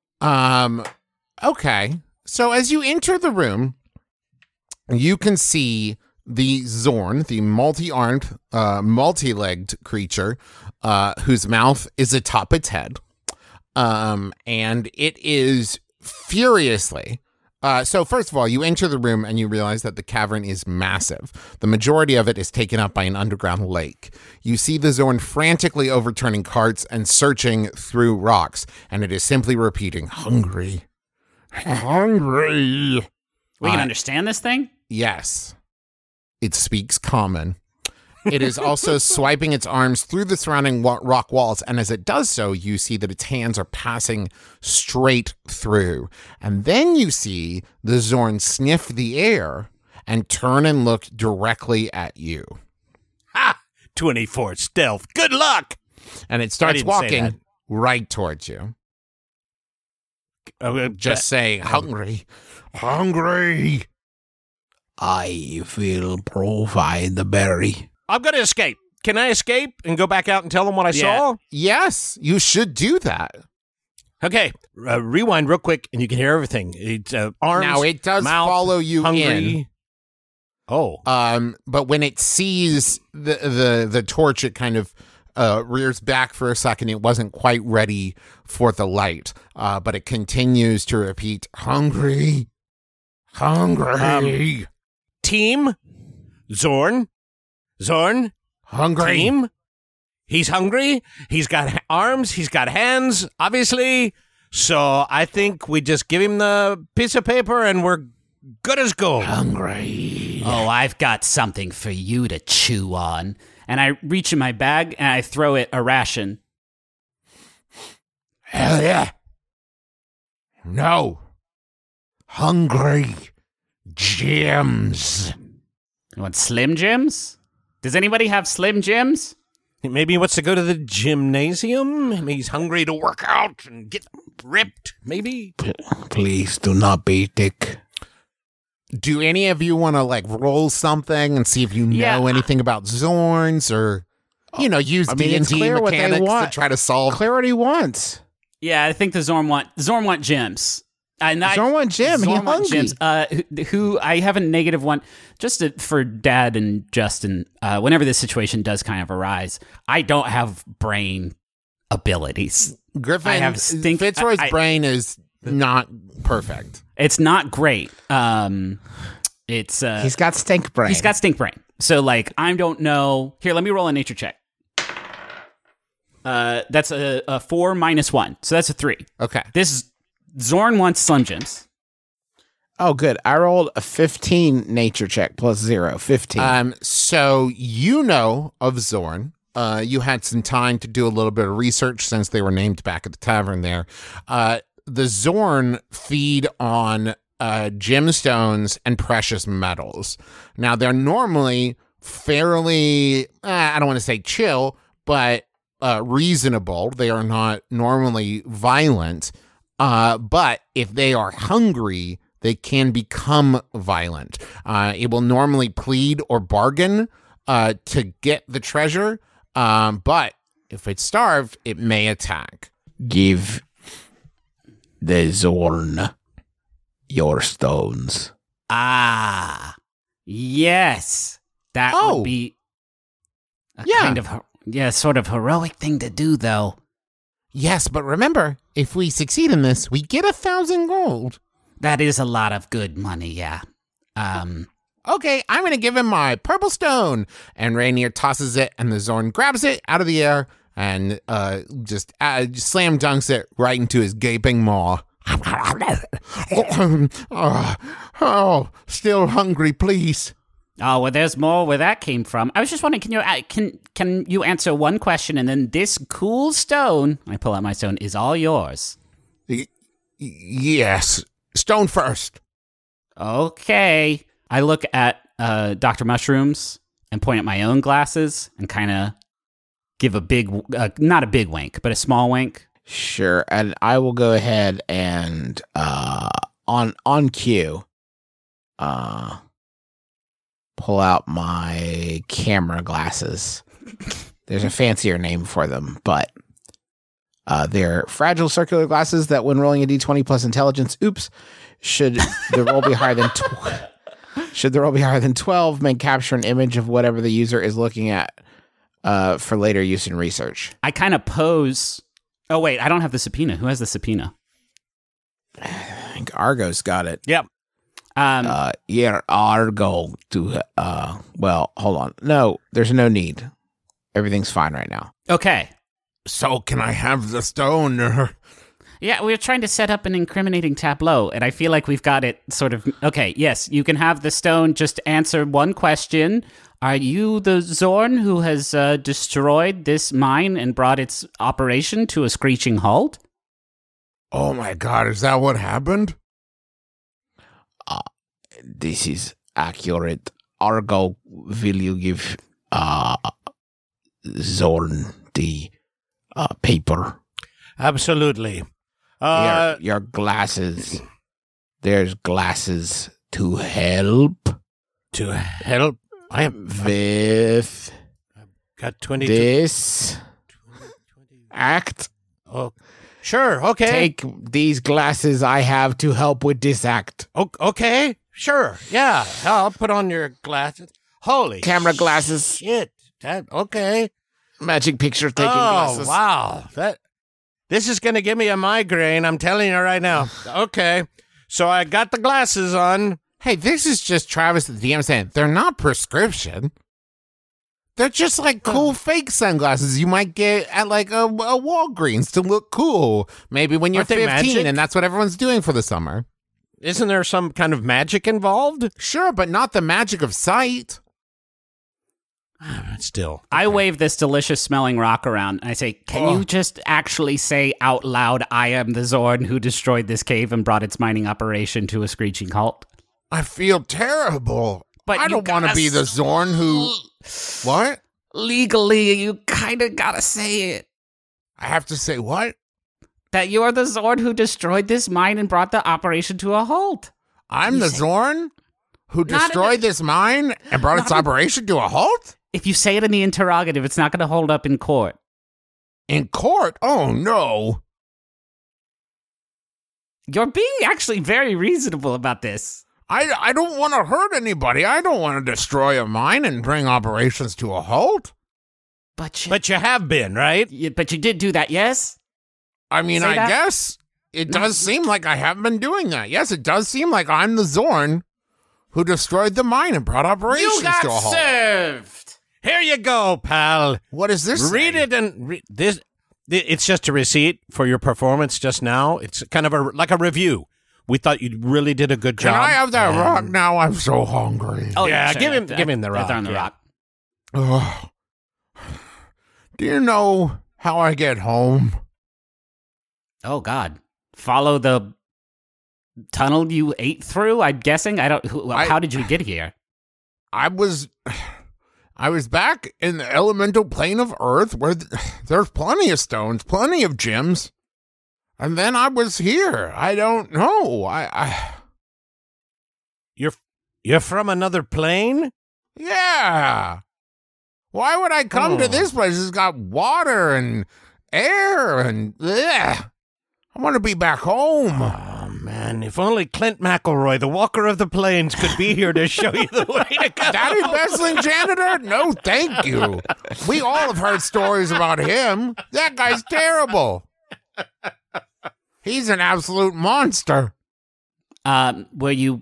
Okay. So as you enter the room, you can see the Zorn, the multi-armed, multi-legged creature, whose mouth is atop its head. And it is furiously. So first of all, you enter the room and you realize that the cavern is massive. The majority of it is taken up by an underground lake. You see the Zorn frantically overturning carts and searching through rocks, and it is simply repeating, "Hungry. Hungry." We can understand this thing? Yes. It speaks common. It is also swiping its arms through the surrounding rock walls, and as it does so, you see that its hands are passing straight through. And then you see the Zorn sniff the air and turn and look directly at you. Ha! 24 stealth. Good luck! And it starts walking right towards you. Just saying, "Hungry. Hungry." I will provide the berry. I'm going to escape. Can I escape and go back out and tell them what I saw? Yes, you should do that. Okay, rewind real quick, and you can hear everything. It's arms. Now it does mouth, follow you hungry. in. Oh, but when it sees the torch, it kind of rears back for a second. It wasn't quite ready for the light, but it continues to repeat, "Hungry, hungry." Team, Zorn, Hungry. Team. He's hungry. He's got arms. He's got hands. Obviously, So I think we just give him the piece of paper and we're good as gold. Hungry. Oh, I've got something for you to chew on. And I reach in my bag and I throw it a ration. Hell yeah. No. Hungry gems. You want Slim Jims? Does anybody have Slim Jims? Maybe he wants to go to the gymnasium. Maybe he's hungry to work out and get ripped. Maybe. Please do not be dick. Do any of you want to like roll something and see if you know Yeah. anything about Zorns or, use it's D&D clear what they mechanics to want. try to solve? Clear what he wants. Yeah, I think the Zorn want Jims. Zorn want Jim. He Zorn want hungry. Jims. Who I have a negative one just for Dad and Justin. Whenever this situation does kind of arise, I don't have brain abilities. Griffin, I have Fitzroy's I- brain is not perfect. It's not great. It's He's got stink brain. he's got stink brain. So like I don't know. Here, let me roll a nature check. That's a 4 minus 1, so that's a 3. Okay. This Zorn wants Slim Jims. Oh, good. I rolled a 15 nature check plus 0. 15. So you know of Zorn. You had some time to do a little bit of research since they were named back at the tavern there. The Zorn feed on gemstones and precious metals. Now, they're normally fairly, I don't want to say chill, but reasonable. They are not normally violent. But if they are hungry, they can become violent. It will normally plead or bargain to get the treasure. But if it's starved, it may attack. Give the Zorn your stones. Ah, yes. That Oh. would be a Yeah. kind of, sort of heroic thing to do, though. Yes, but remember, if we succeed in this, we get 1,000 gold. That is a lot of good money, yeah. Okay, I'm going to give him my purple stone. And Rainier tosses it, and the Zorn grabs it out of the air and just slam dunks it right into his gaping maw. Still hungry, please. Oh, well, there's more where that came from. I was just wondering, can you answer one question, and then this cool stone, I pull out my stone, is all yours. Yes. Stone first. Okay. I look at Dr. Mushrooms and point at my own glasses and kind of give a big, not a big wink, but a small wink. Sure. And I will go ahead and on cue pull out my camera glasses. There's a fancier name for them, but they're fragile circular glasses that when rolling a d20 plus intelligence, should the roll be higher than 12, may capture an image of whatever the user is looking at for later use in research. I kind of pose. Oh, wait, I don't have the subpoena. Who has the subpoena? I think Argo's got it. Yep. Yeah, Argo to well, hold on. No, there's no need. Everything's fine right now. Okay. So can I have the stone? Yeah, we're trying to set up an incriminating tableau, and I feel like we've got it sort of... Okay, yes, you can have the stone. Just answer one question. Are you the Zorn who has destroyed this mine and brought its operation to a screeching halt? Oh my god, is that what happened? This is accurate. Argo, will you give Zorn the paper? Absolutely. Your glasses. There's glasses to help. To help. I have With got 22. this act. Oh, sure. Okay. Take these glasses I have to help with this act. Okay. Sure. Yeah. I'll put on your glasses. Holy Camera glasses. shit. Okay. Magic picture taking glasses. Wow. This is going to give me a migraine. I'm telling you right now. Okay. So I got the glasses on. Hey, this is just Travis the DM saying they're not prescription. They're just like cool fake sunglasses you might get at like a Walgreens to look cool. Maybe when you're Aren't they 15 magic? and that's what everyone's doing for the summer. Isn't there some kind of magic involved? Sure, but not the magic of sight. Still. I wave this delicious smelling rock around and I say, can you just actually say out loud, I am the Zorn who destroyed this cave and brought its mining operation to a screeching halt? I feel terrible. But I you don't want to gotta be the Zorn who... What? Legally, you kind of gotta say it. I have to say what? That you're the Zorn who destroyed this mine and brought the operation to a halt. I'm the Zorn who Not in destroyed this mine and brought its operation to a halt? If you say it in the interrogative, it's not going to hold up in court. In court? Oh, no. You're being actually very reasonable about this. I don't want to hurt anybody. I don't want to destroy a mine and bring operations to a halt. But you, But you have been, right? but you did do that, yes? I mean, Say I that? guess it does seem like I haven't been doing that. Yes, it does seem like I'm the Zorn who destroyed the mine and brought operations You got to a halt. served. Here you go, pal. What is this? Read say? it and this. It's just a receipt for your performance just now. It's kind of like a review. We thought you really did a good Can job. I have that and- rock now? I'm so hungry. Oh, Yeah, sure. give him the rock, Throw him the yeah. rock. Ugh. Do you know how I get home? Oh, God. Follow the tunnel you ate through, I'm guessing? How did you get here? I was back in the elemental plane of Earth where there's plenty of stones, plenty of gems. And then I was here. I don't know. You're from another plane? Yeah. Why would I come to this place? It's got water and air and ugh. I want to be back home. Oh, man. If only Clint McElroy, the walker of the plains, could be here to show you the way to go. Daddy Bessling janitor? No, thank you. We all have heard stories about him. That guy's terrible. He's an absolute monster. Have you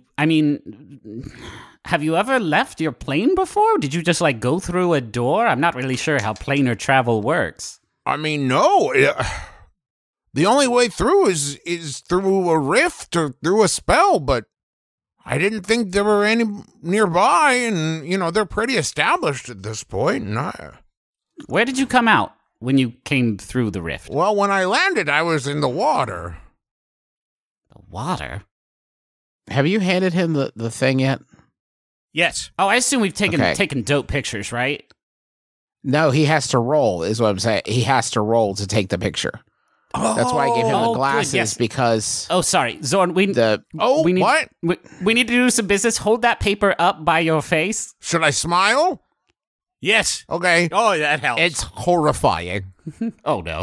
ever left your plane before? Did you just like go through a door? I'm not really sure how planar travel works. I mean, no. The only way through is through a rift or through a spell, but I didn't think there were any nearby, and, you know, they're pretty established at this point. And Where did you come out when you came through the rift? well, when I landed, I was in the water. The water? Have you handed him the thing yet? Yes. Oh, I assume we've taken Okay. dope pictures, right? No, he has to roll, is what I'm saying. He has to roll to take the picture. That's why I gave him Oh, the good, glasses, yes. because Oh, sorry, Zorn. We the need, what? We need to do some business. Hold that paper up by your face. Should I smile? Yes. Okay. Oh, that helps. It's horrifying. Oh no.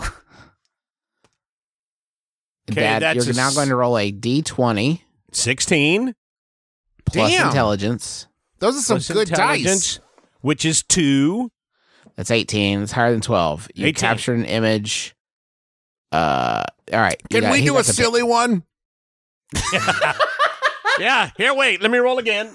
Okay, Dad, that's you're now going to roll a D20 16. plus Damn. intelligence. Those are some plus good intelligence, dice. which is 2. That's 18. It's higher than 12. You 18. captured an image. All right. Can we do a silly one? Yeah. Here, wait. Let me roll again.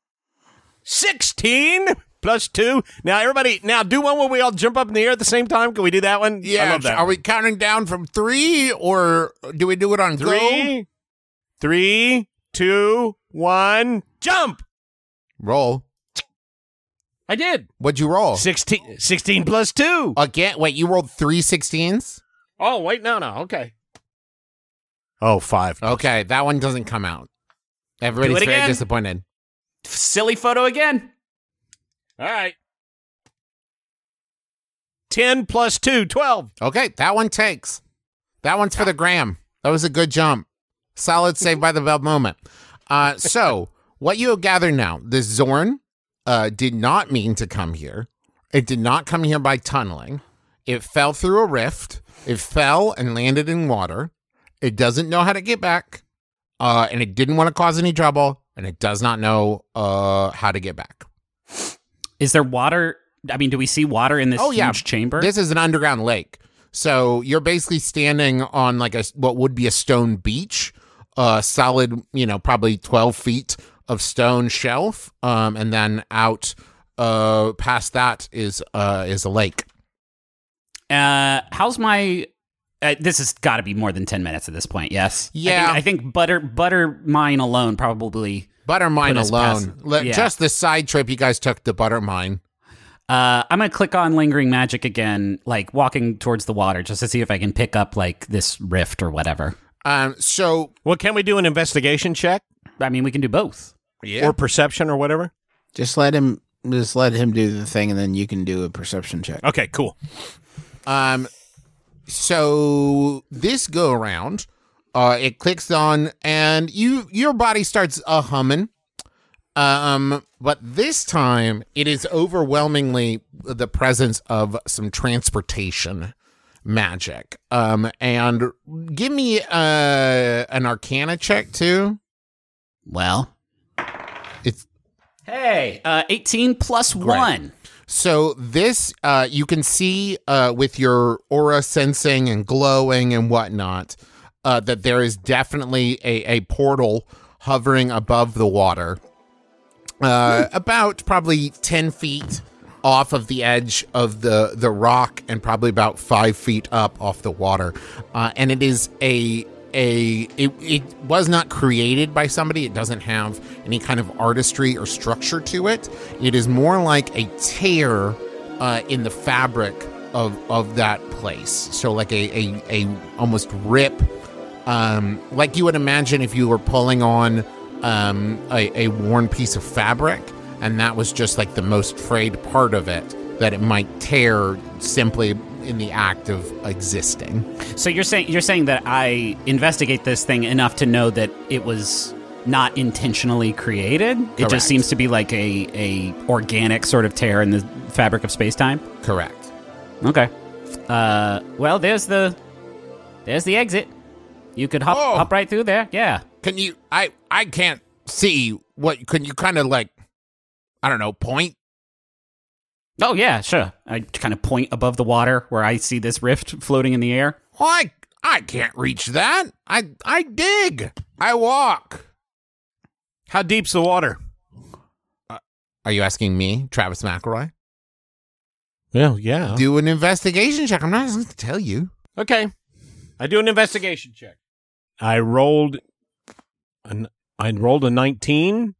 16 plus 2. Now, everybody, do one where we all jump up in the air at the same time. Can we do that one? I Yeah. love that. Are we counting down from 3, or do we do it on go? 3, 2, 1, jump. Roll. I did. What'd you roll? 16 plus 2. Again? Wait, you rolled 3 16s? Oh, wait, no. Okay. Oh, 5. Okay, that one doesn't come out. Everybody's Do it very again. disappointed. Silly photo again. All right. 10 plus 2, 12. Okay, that one takes. That one's for the gram. That was a good jump. Solid save by the bell moment. So, what you have gathered now, the Zorn did not mean to come here. It did not come here by tunneling. It fell through a rift. It fell and landed in water. It doesn't know how to get back. And it didn't want to cause any trouble. And it does not know how to get back. Is there water? I mean, do we see water in this huge chamber? This is an underground lake. So you're basically standing on like what would be a stone beach, solid, probably 12 feet of stone shelf, and then out past that is a lake. How's my? This has got to be more than 10 minutes at this point. Yes. Yeah. I think butter mine alone probably. Butter mine Put us alone. past- yeah. Just the side trip you guys took to Butter mine. I'm gonna click on lingering magic again, like walking towards the water, just to see if I can pick up like this rift or whatever. So Well, can we do an investigation check I mean, we can do both. or perception or whatever? Just let him do the thing, and then you can do a perception check. Okay, cool. So this go around, it clicks on, and your body starts humming. But this time it is overwhelmingly the presence of some transportation magic. And give me an Arcana check too. Well, It's hey, 18 plus 1. So this, you can see with your aura sensing and glowing and whatnot, that there is definitely a portal hovering above the water, about probably 10 feet off of the edge of the rock and probably about 5 feet up off the water. And it is it was not created by somebody. It doesn't have any kind of artistry or structure to it. It is more like a tear in the fabric of that place. So like a almost rip, like you would imagine if you were pulling on a worn piece of fabric, and that was just like the most frayed part of it, that it might tear simply in the act of existing. So you're saying that I investigate this thing enough to know that it was not intentionally created? It Correct. just seems to be like a organic sort of tear in the fabric of space-time? Correct. Okay. Well, there's the exit. You could hop right through there. Yeah. Can you? I can't see what. Can you kind of like, I don't know, point? Oh, yeah, sure. I kind of point above the water where I see this rift floating in the air. Well, I can't reach that. I dig. I walk. How deep's the water? Are you asking me, Travis McElroy? Well, yeah. Do an investigation check. I'm not going to tell you. Okay. I do an investigation check. I rolled a 19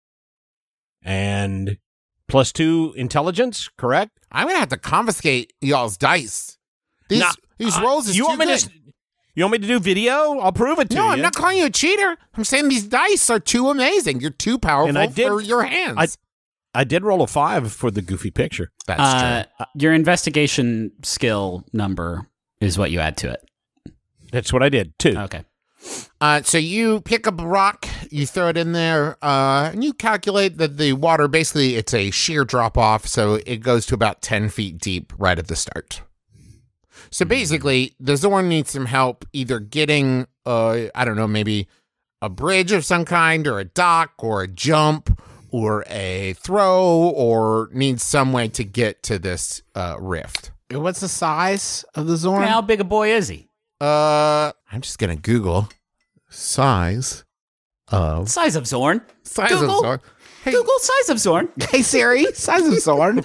and +2 intelligence, correct? I'm going to have to confiscate y'all's dice. These rolls is you too want me good. to You want me to do video? I'll prove it to you. No, I'm not calling you a cheater. I'm saying these dice are too amazing. You're too powerful And I did- for your hands. I did roll a 5 for the goofy picture. That's true. Your investigation skill number is what you add to it. That's what I did, too. Okay. So you pick up a rock, you throw it in there, and you calculate that the water, basically, it's a sheer drop off, so it goes to about 10 feet deep right at the start. So basically, the Zorn needs some help either getting, I don't know, maybe a bridge of some kind, or a dock, or a jump, or a throw, or needs some way to get to this rift. What's the size of the Zorn? How big a boy is he? I'm just gonna Google size of Size of Zorn. Google? Of Zorn. Hey, Google size of Zorn. Hey Siri, size of Zorn.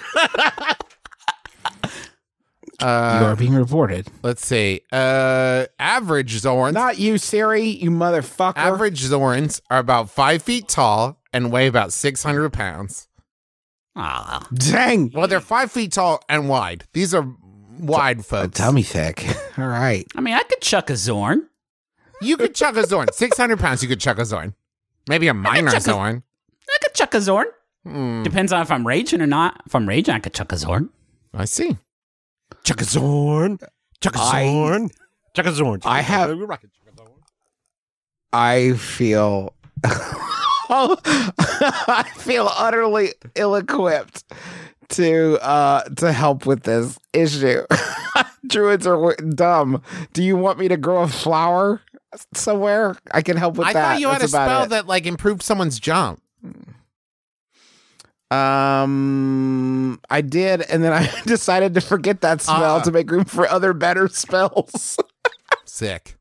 You are being reported. let's see. Average Zorns. Not you, Siri, you motherfucker. Average Zorns are about 5 feet tall and weigh about 600 pounds. Ah, Dang. Well, they're 5 feet tall and wide. These are wide folks. Tummy thick. All right. I mean, I could chuck a Zorn. You could chuck a Zorn. 600 pounds, you could chuck a Zorn. Maybe a minor chuck a- Zorn. I could chuck a Zorn. Hmm, Depends on if I'm raging or not. If I'm raging, I could chuck a Zorn. I see. Chuck a Zorn. Chuck a Zorn. Chuck a Zorn. I have- I feel I feel utterly ill-equipped to help with this issue. Druids are dumb. Do you want me to grow a flower somewhere? I can help with I that. thought you had a That's about spell it. that like improved someone's jump. I did, and then I decided to forget that spell to make room for other better spells. Sick.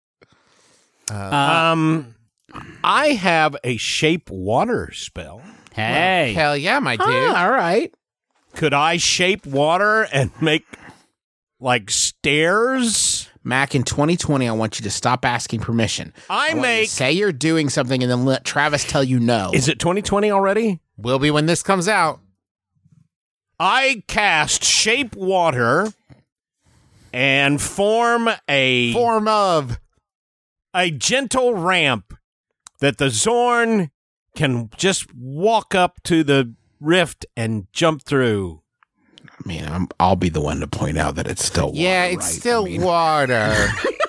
I have a shape water spell. Hey. Hell yeah, my dude. all right. Could I shape water and make like stairs? Mac, in 2020, I want you to stop asking permission. I want you to make. say you're doing something and then let Travis tell you no. Is it 2020 already? Will be when this comes out. I cast shape water and form a Form of. gentle ramp that the Zorn can just walk up to the rift and jump through. I mean, I'll be the one to point out that it's still water, Yeah, it's right? still I mean, water.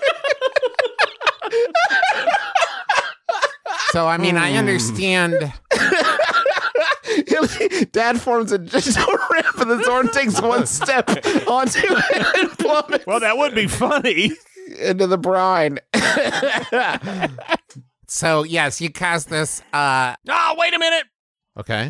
So, I mean, I understand. Dad forms a gentle ramp and the Zorn takes one step onto it and plummets Well, that would be funny. into the brine. So, yes, you cast this. Oh, wait a minute. Okay.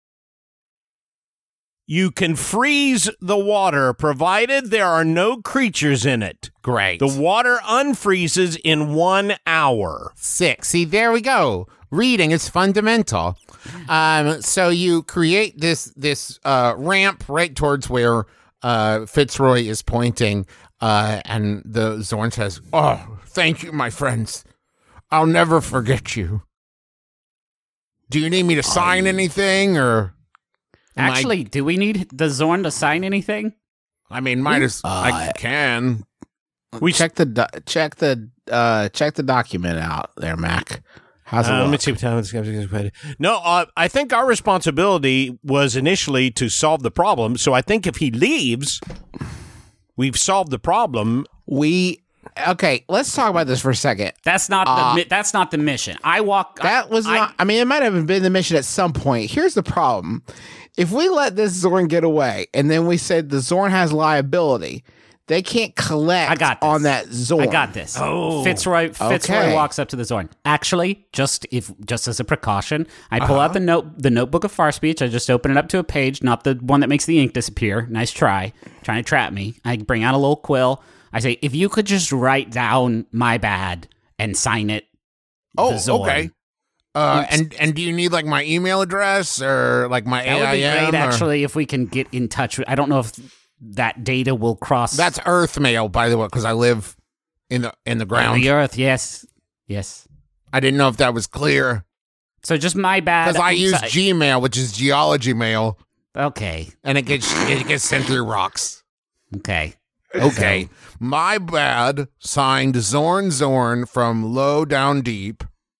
You can freeze the water provided there are no creatures in it. Great. The water unfreezes in 1 hour. 6. See, there we go. Reading is fundamental. So you create this ramp right towards where Fitzroy is pointing, and the Zorn says, "Oh, thank you, my friends. I'll never forget you. Do you need me to sign anything, or Actually, do we need the Zorn to sign anything? I mean, might as I can." We check the document out there, Mac. How's it let me look? see what time it's. No, I think our responsibility was initially to solve the problem. So I think if he leaves, we've solved the problem. Okay, let's talk about this for a second. That's not the mission. That was not. I mean, it might have been the mission at some point. Here's the problem: if we let this Zorn get away, and then we said the Zorn has liability, they can't collect I got this. on that Zorn. I got this. Oh. Fitzroy Okay. walks up to the Zorn. Actually, just as a precaution, I pull out the notebook of Far Speech. I just open it up to a page, not the one that makes the ink disappear. Nice try, trying to trap me. I bring out a little quill. I say, if you could just write down my bad and sign it. Oh, Zorn. okay. And do you need like my email address or like my That would be AIM? great, or- actually, if we can get in touch with. I don't know if that data will cross. That's Earth mail, by the way, because I live in the ground. the Earth. Yes. I didn't know if that was clear So just my bad. because I use Gmail, which is geology mail, Okay. and it gets sent through rocks. Okay. Okay, my bad. Signed Zorn from Low Down Deep.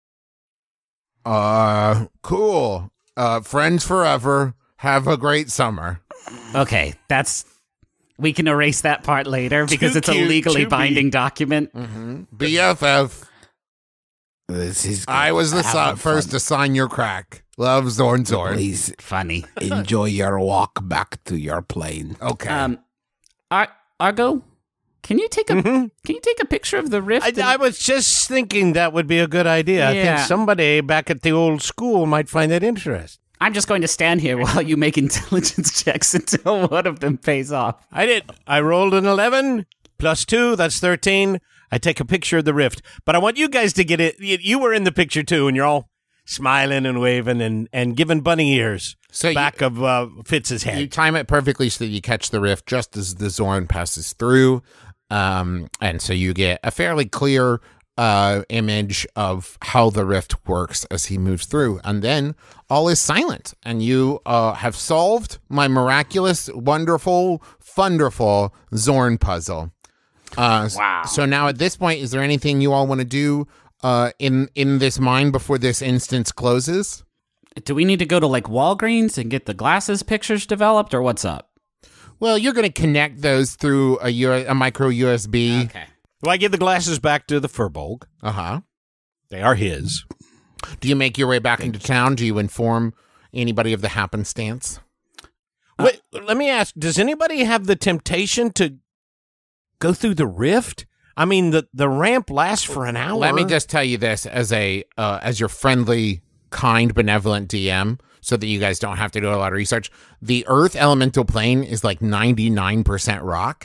Cool. Friends forever. Have a great summer. Okay. We can erase that part later because Too it's a cute legally to be. binding document. BFF. This is. I was the Have first fun. to sign your crack. Love, Zorn. Please Funny. enjoy your walk back to your plane. Okay. Argo, can you take a picture of the rift? I was just thinking that would be a good idea. I Yeah. think somebody back at the old school might find it interesting. I'm just going to stand here while you make intelligence checks until one of them pays off. I did. I rolled an 11 plus 2. That's 13. I take a picture of the rift. But I want you guys to get it. You were in the picture too, and you're all smiling and waving and giving bunny ears So back of Fitz's head. You time it perfectly so that you catch the rift just as the Zorn passes through. And so you get a fairly clear image of how the rift works as he moves through. And then all is silent. And you have solved my miraculous, wonderful, funderful Zorn puzzle. Wow. So now at this point, is there anything you all want to do in this mine before this instance closes? Do we need to go to like Walgreens and get the glasses pictures developed, or what's up? Well, you're going to connect those through a micro USB. Okay. Well, I give the glasses back to the Furbolg. Uh-huh. They are his. Do you make your way back into town? Do you inform anybody of the happenstance? Wait, let me ask, does anybody have the temptation to go through the rift? I mean, the ramp lasts for an hour. Let me just tell you this as as your friendly, kind, benevolent DM, so that you guys don't have to do a lot of research. The Earth elemental plane is like 99% rock,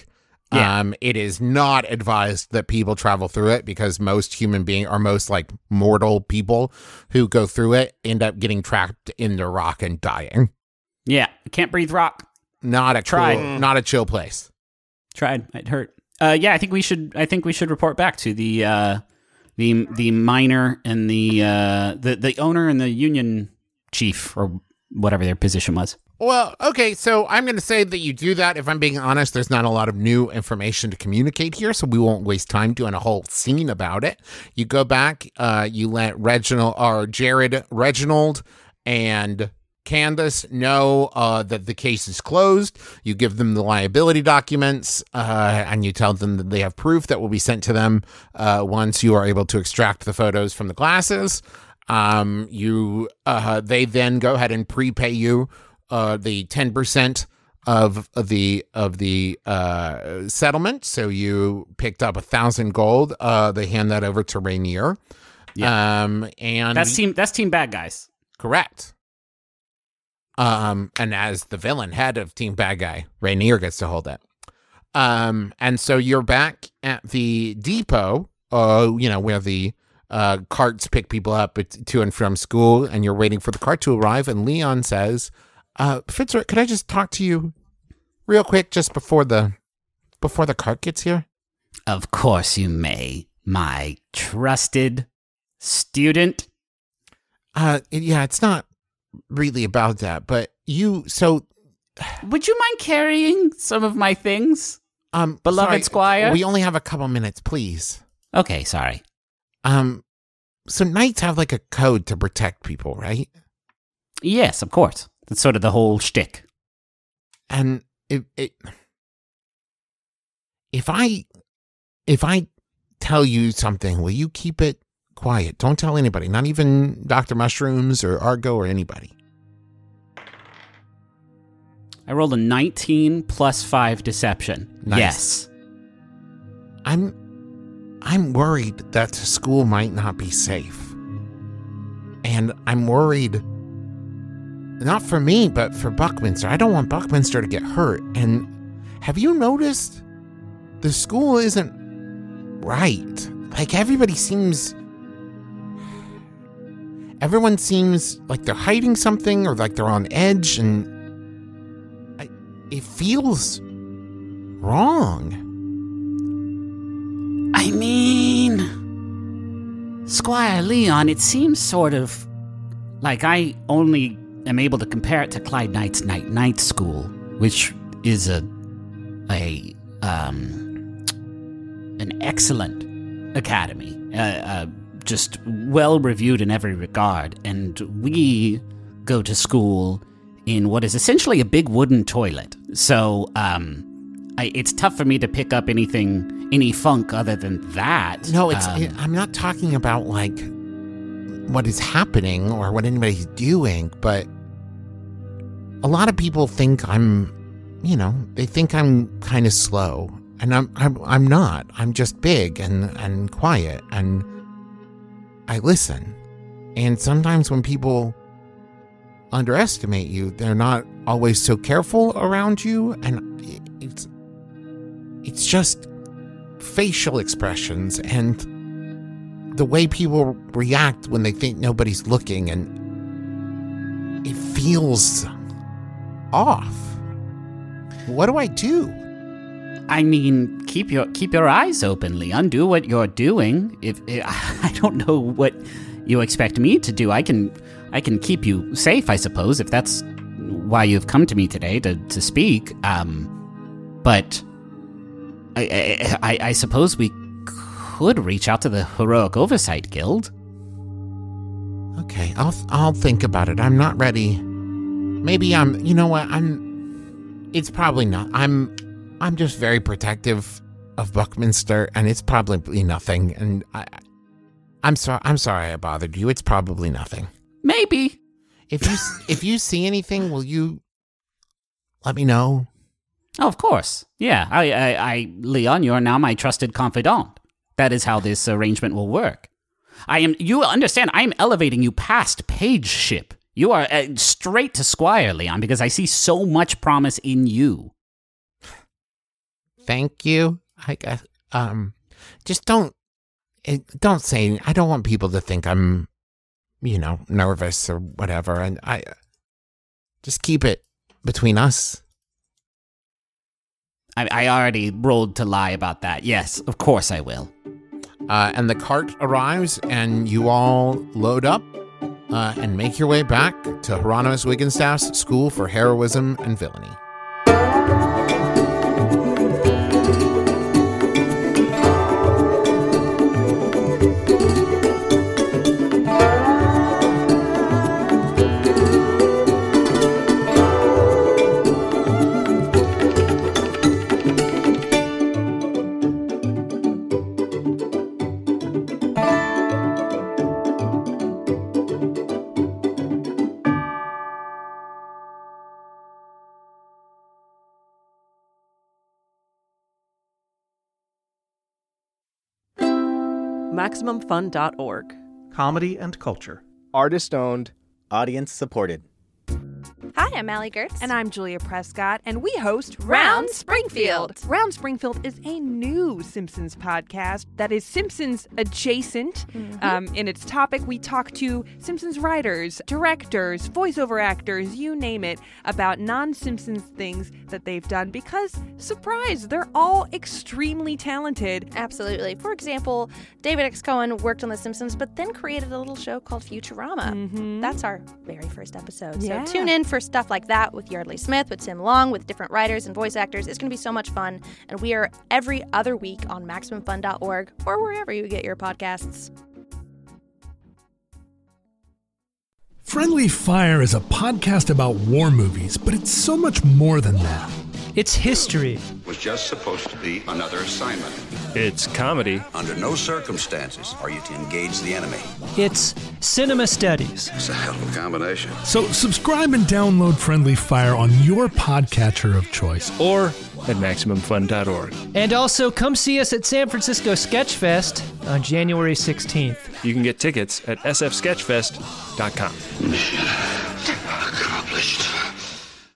Yeah. It is not advised that people travel through it because most like mortal people who go through it end up getting trapped in the rock and dying. Yeah, can't breathe rock. Not a Tried. not a chill place. Tried. It hurt. Yeah, I think we should report back to the miner and the owner and the union chief or whatever their position was. Well, okay, so I'm going to say that you do that. If I'm being honest, there's not a lot of new information to communicate here, so we won't waste time doing a whole scene about it. You go back, you let Jared, Reginald, and Candace know that the case is closed. You give them the liability documents, and you tell them that they have proof that will be sent to them once you are able to extract the photos from the glasses. They then go ahead and prepay you the 10% of the settlement. So you picked up 1,000 gold. They hand that over to Rainier. Yeah. And that's team bad guys. Correct. And as the villain head of Team Bad Guy, Rainier gets to hold it. And so you're back at the depot, where the carts pick people up to and from school, and you're waiting for the cart to arrive. And Leon says, Fitzroy, could I just talk to you real quick just before the cart gets here? Of course you may, my trusted student. Yeah, it's not really about that, but would you mind carrying some of my things, beloved sorry, squire? We only have a couple minutes, please. Okay, sorry. So knights have like a code to protect people, right? Yes, of course. That's sort of the whole shtick. And if I tell you something, will you keep it quiet? Don't tell anybody, not even Dr. Mushrooms or Argo or anybody. I rolled a 19 plus 5 deception. Nice. Yes. I'm worried that the school might not be safe. And I'm worried, not for me, but for Buckminster. I don't want Buckminster to get hurt. And have you noticed the school isn't right? Like everyone seems like they're hiding something or like they're on edge, and it feels wrong. I mean, Squire Leon, it seems sort of like I only am able to compare it to Clyde Knight's night school, which is an excellent academy, just well reviewed in every regard. And we go to school in what is essentially a big wooden toilet. So it's tough for me to pick up any funk other than that. No, I'm not talking about like what is happening or what anybody's doing, but a lot of people think they think I'm kind of slow, and I'm not. I'm just big and quiet, and I listen. And sometimes when people underestimate you, they're not always so careful around you, and it's just facial expressions and the way people react when they think nobody's looking, and it feels off. What do I do? I mean, keep your eyes open, Leon. Do what you're doing. If I don't know what you expect me to do, I can keep you safe, I suppose, if that's why you've come to me today to speak. But I suppose we could reach out to the Heroic Oversight Guild. Okay, I'll think about it. I'm not ready. Maybe it's probably not. I'm just very protective of Buckminster, and it's probably nothing. And I'm sorry I bothered you. It's probably nothing. Maybe. If you see anything, will you let me know? Oh, of course. Yeah. I Leon, you are now my trusted confidant. That is how this arrangement will work. You understand, I am elevating you past pageship. You are straight to Squire, Leon, because I see so much promise in you. thank you. I guess. Just don't say. I don't want people to think I'm, nervous or whatever. And I just keep it between us. I already rolled to lie about that. Yes, of course I will. And the cart arrives, and you all load up and make your way back to Hieronymus Wiggenstaff's School for Heroism and Villainy. MaximumFun.org. Comedy and culture. Artist owned. Audience supported. Hi, I'm Allie Gertz. And I'm Julia Prescott, and we host Round Springfield. Round Springfield is a new Simpsons podcast that is Simpsons adjacent. In its topic, we talk to Simpsons writers, directors, voiceover actors, you name it, about non-Simpsons things that they've done because, surprise, they're all extremely talented. Absolutely. For example, David X. Cohen worked on The Simpsons, but then created a little show called Futurama. That's our very first episode. Yeah. So tune in for stuff like that with Yardley Smith, with Tim Long, with different writers and voice actors. It's going to be so much fun. And we are every other week on MaximumFun.org or wherever you get your podcasts. Friendly Fire is a podcast about war movies, but it's so much more than that. It's history. It was just supposed to be another assignment. It's comedy. Under no circumstances are you to engage the enemy. It's cinema studies. It's a hell of a combination. So subscribe and download Friendly Fire on your podcatcher of choice. Or at MaximumFun.org. And also come see us at San Francisco Sketchfest on January 16th. You can get tickets at sfsketchfest.com.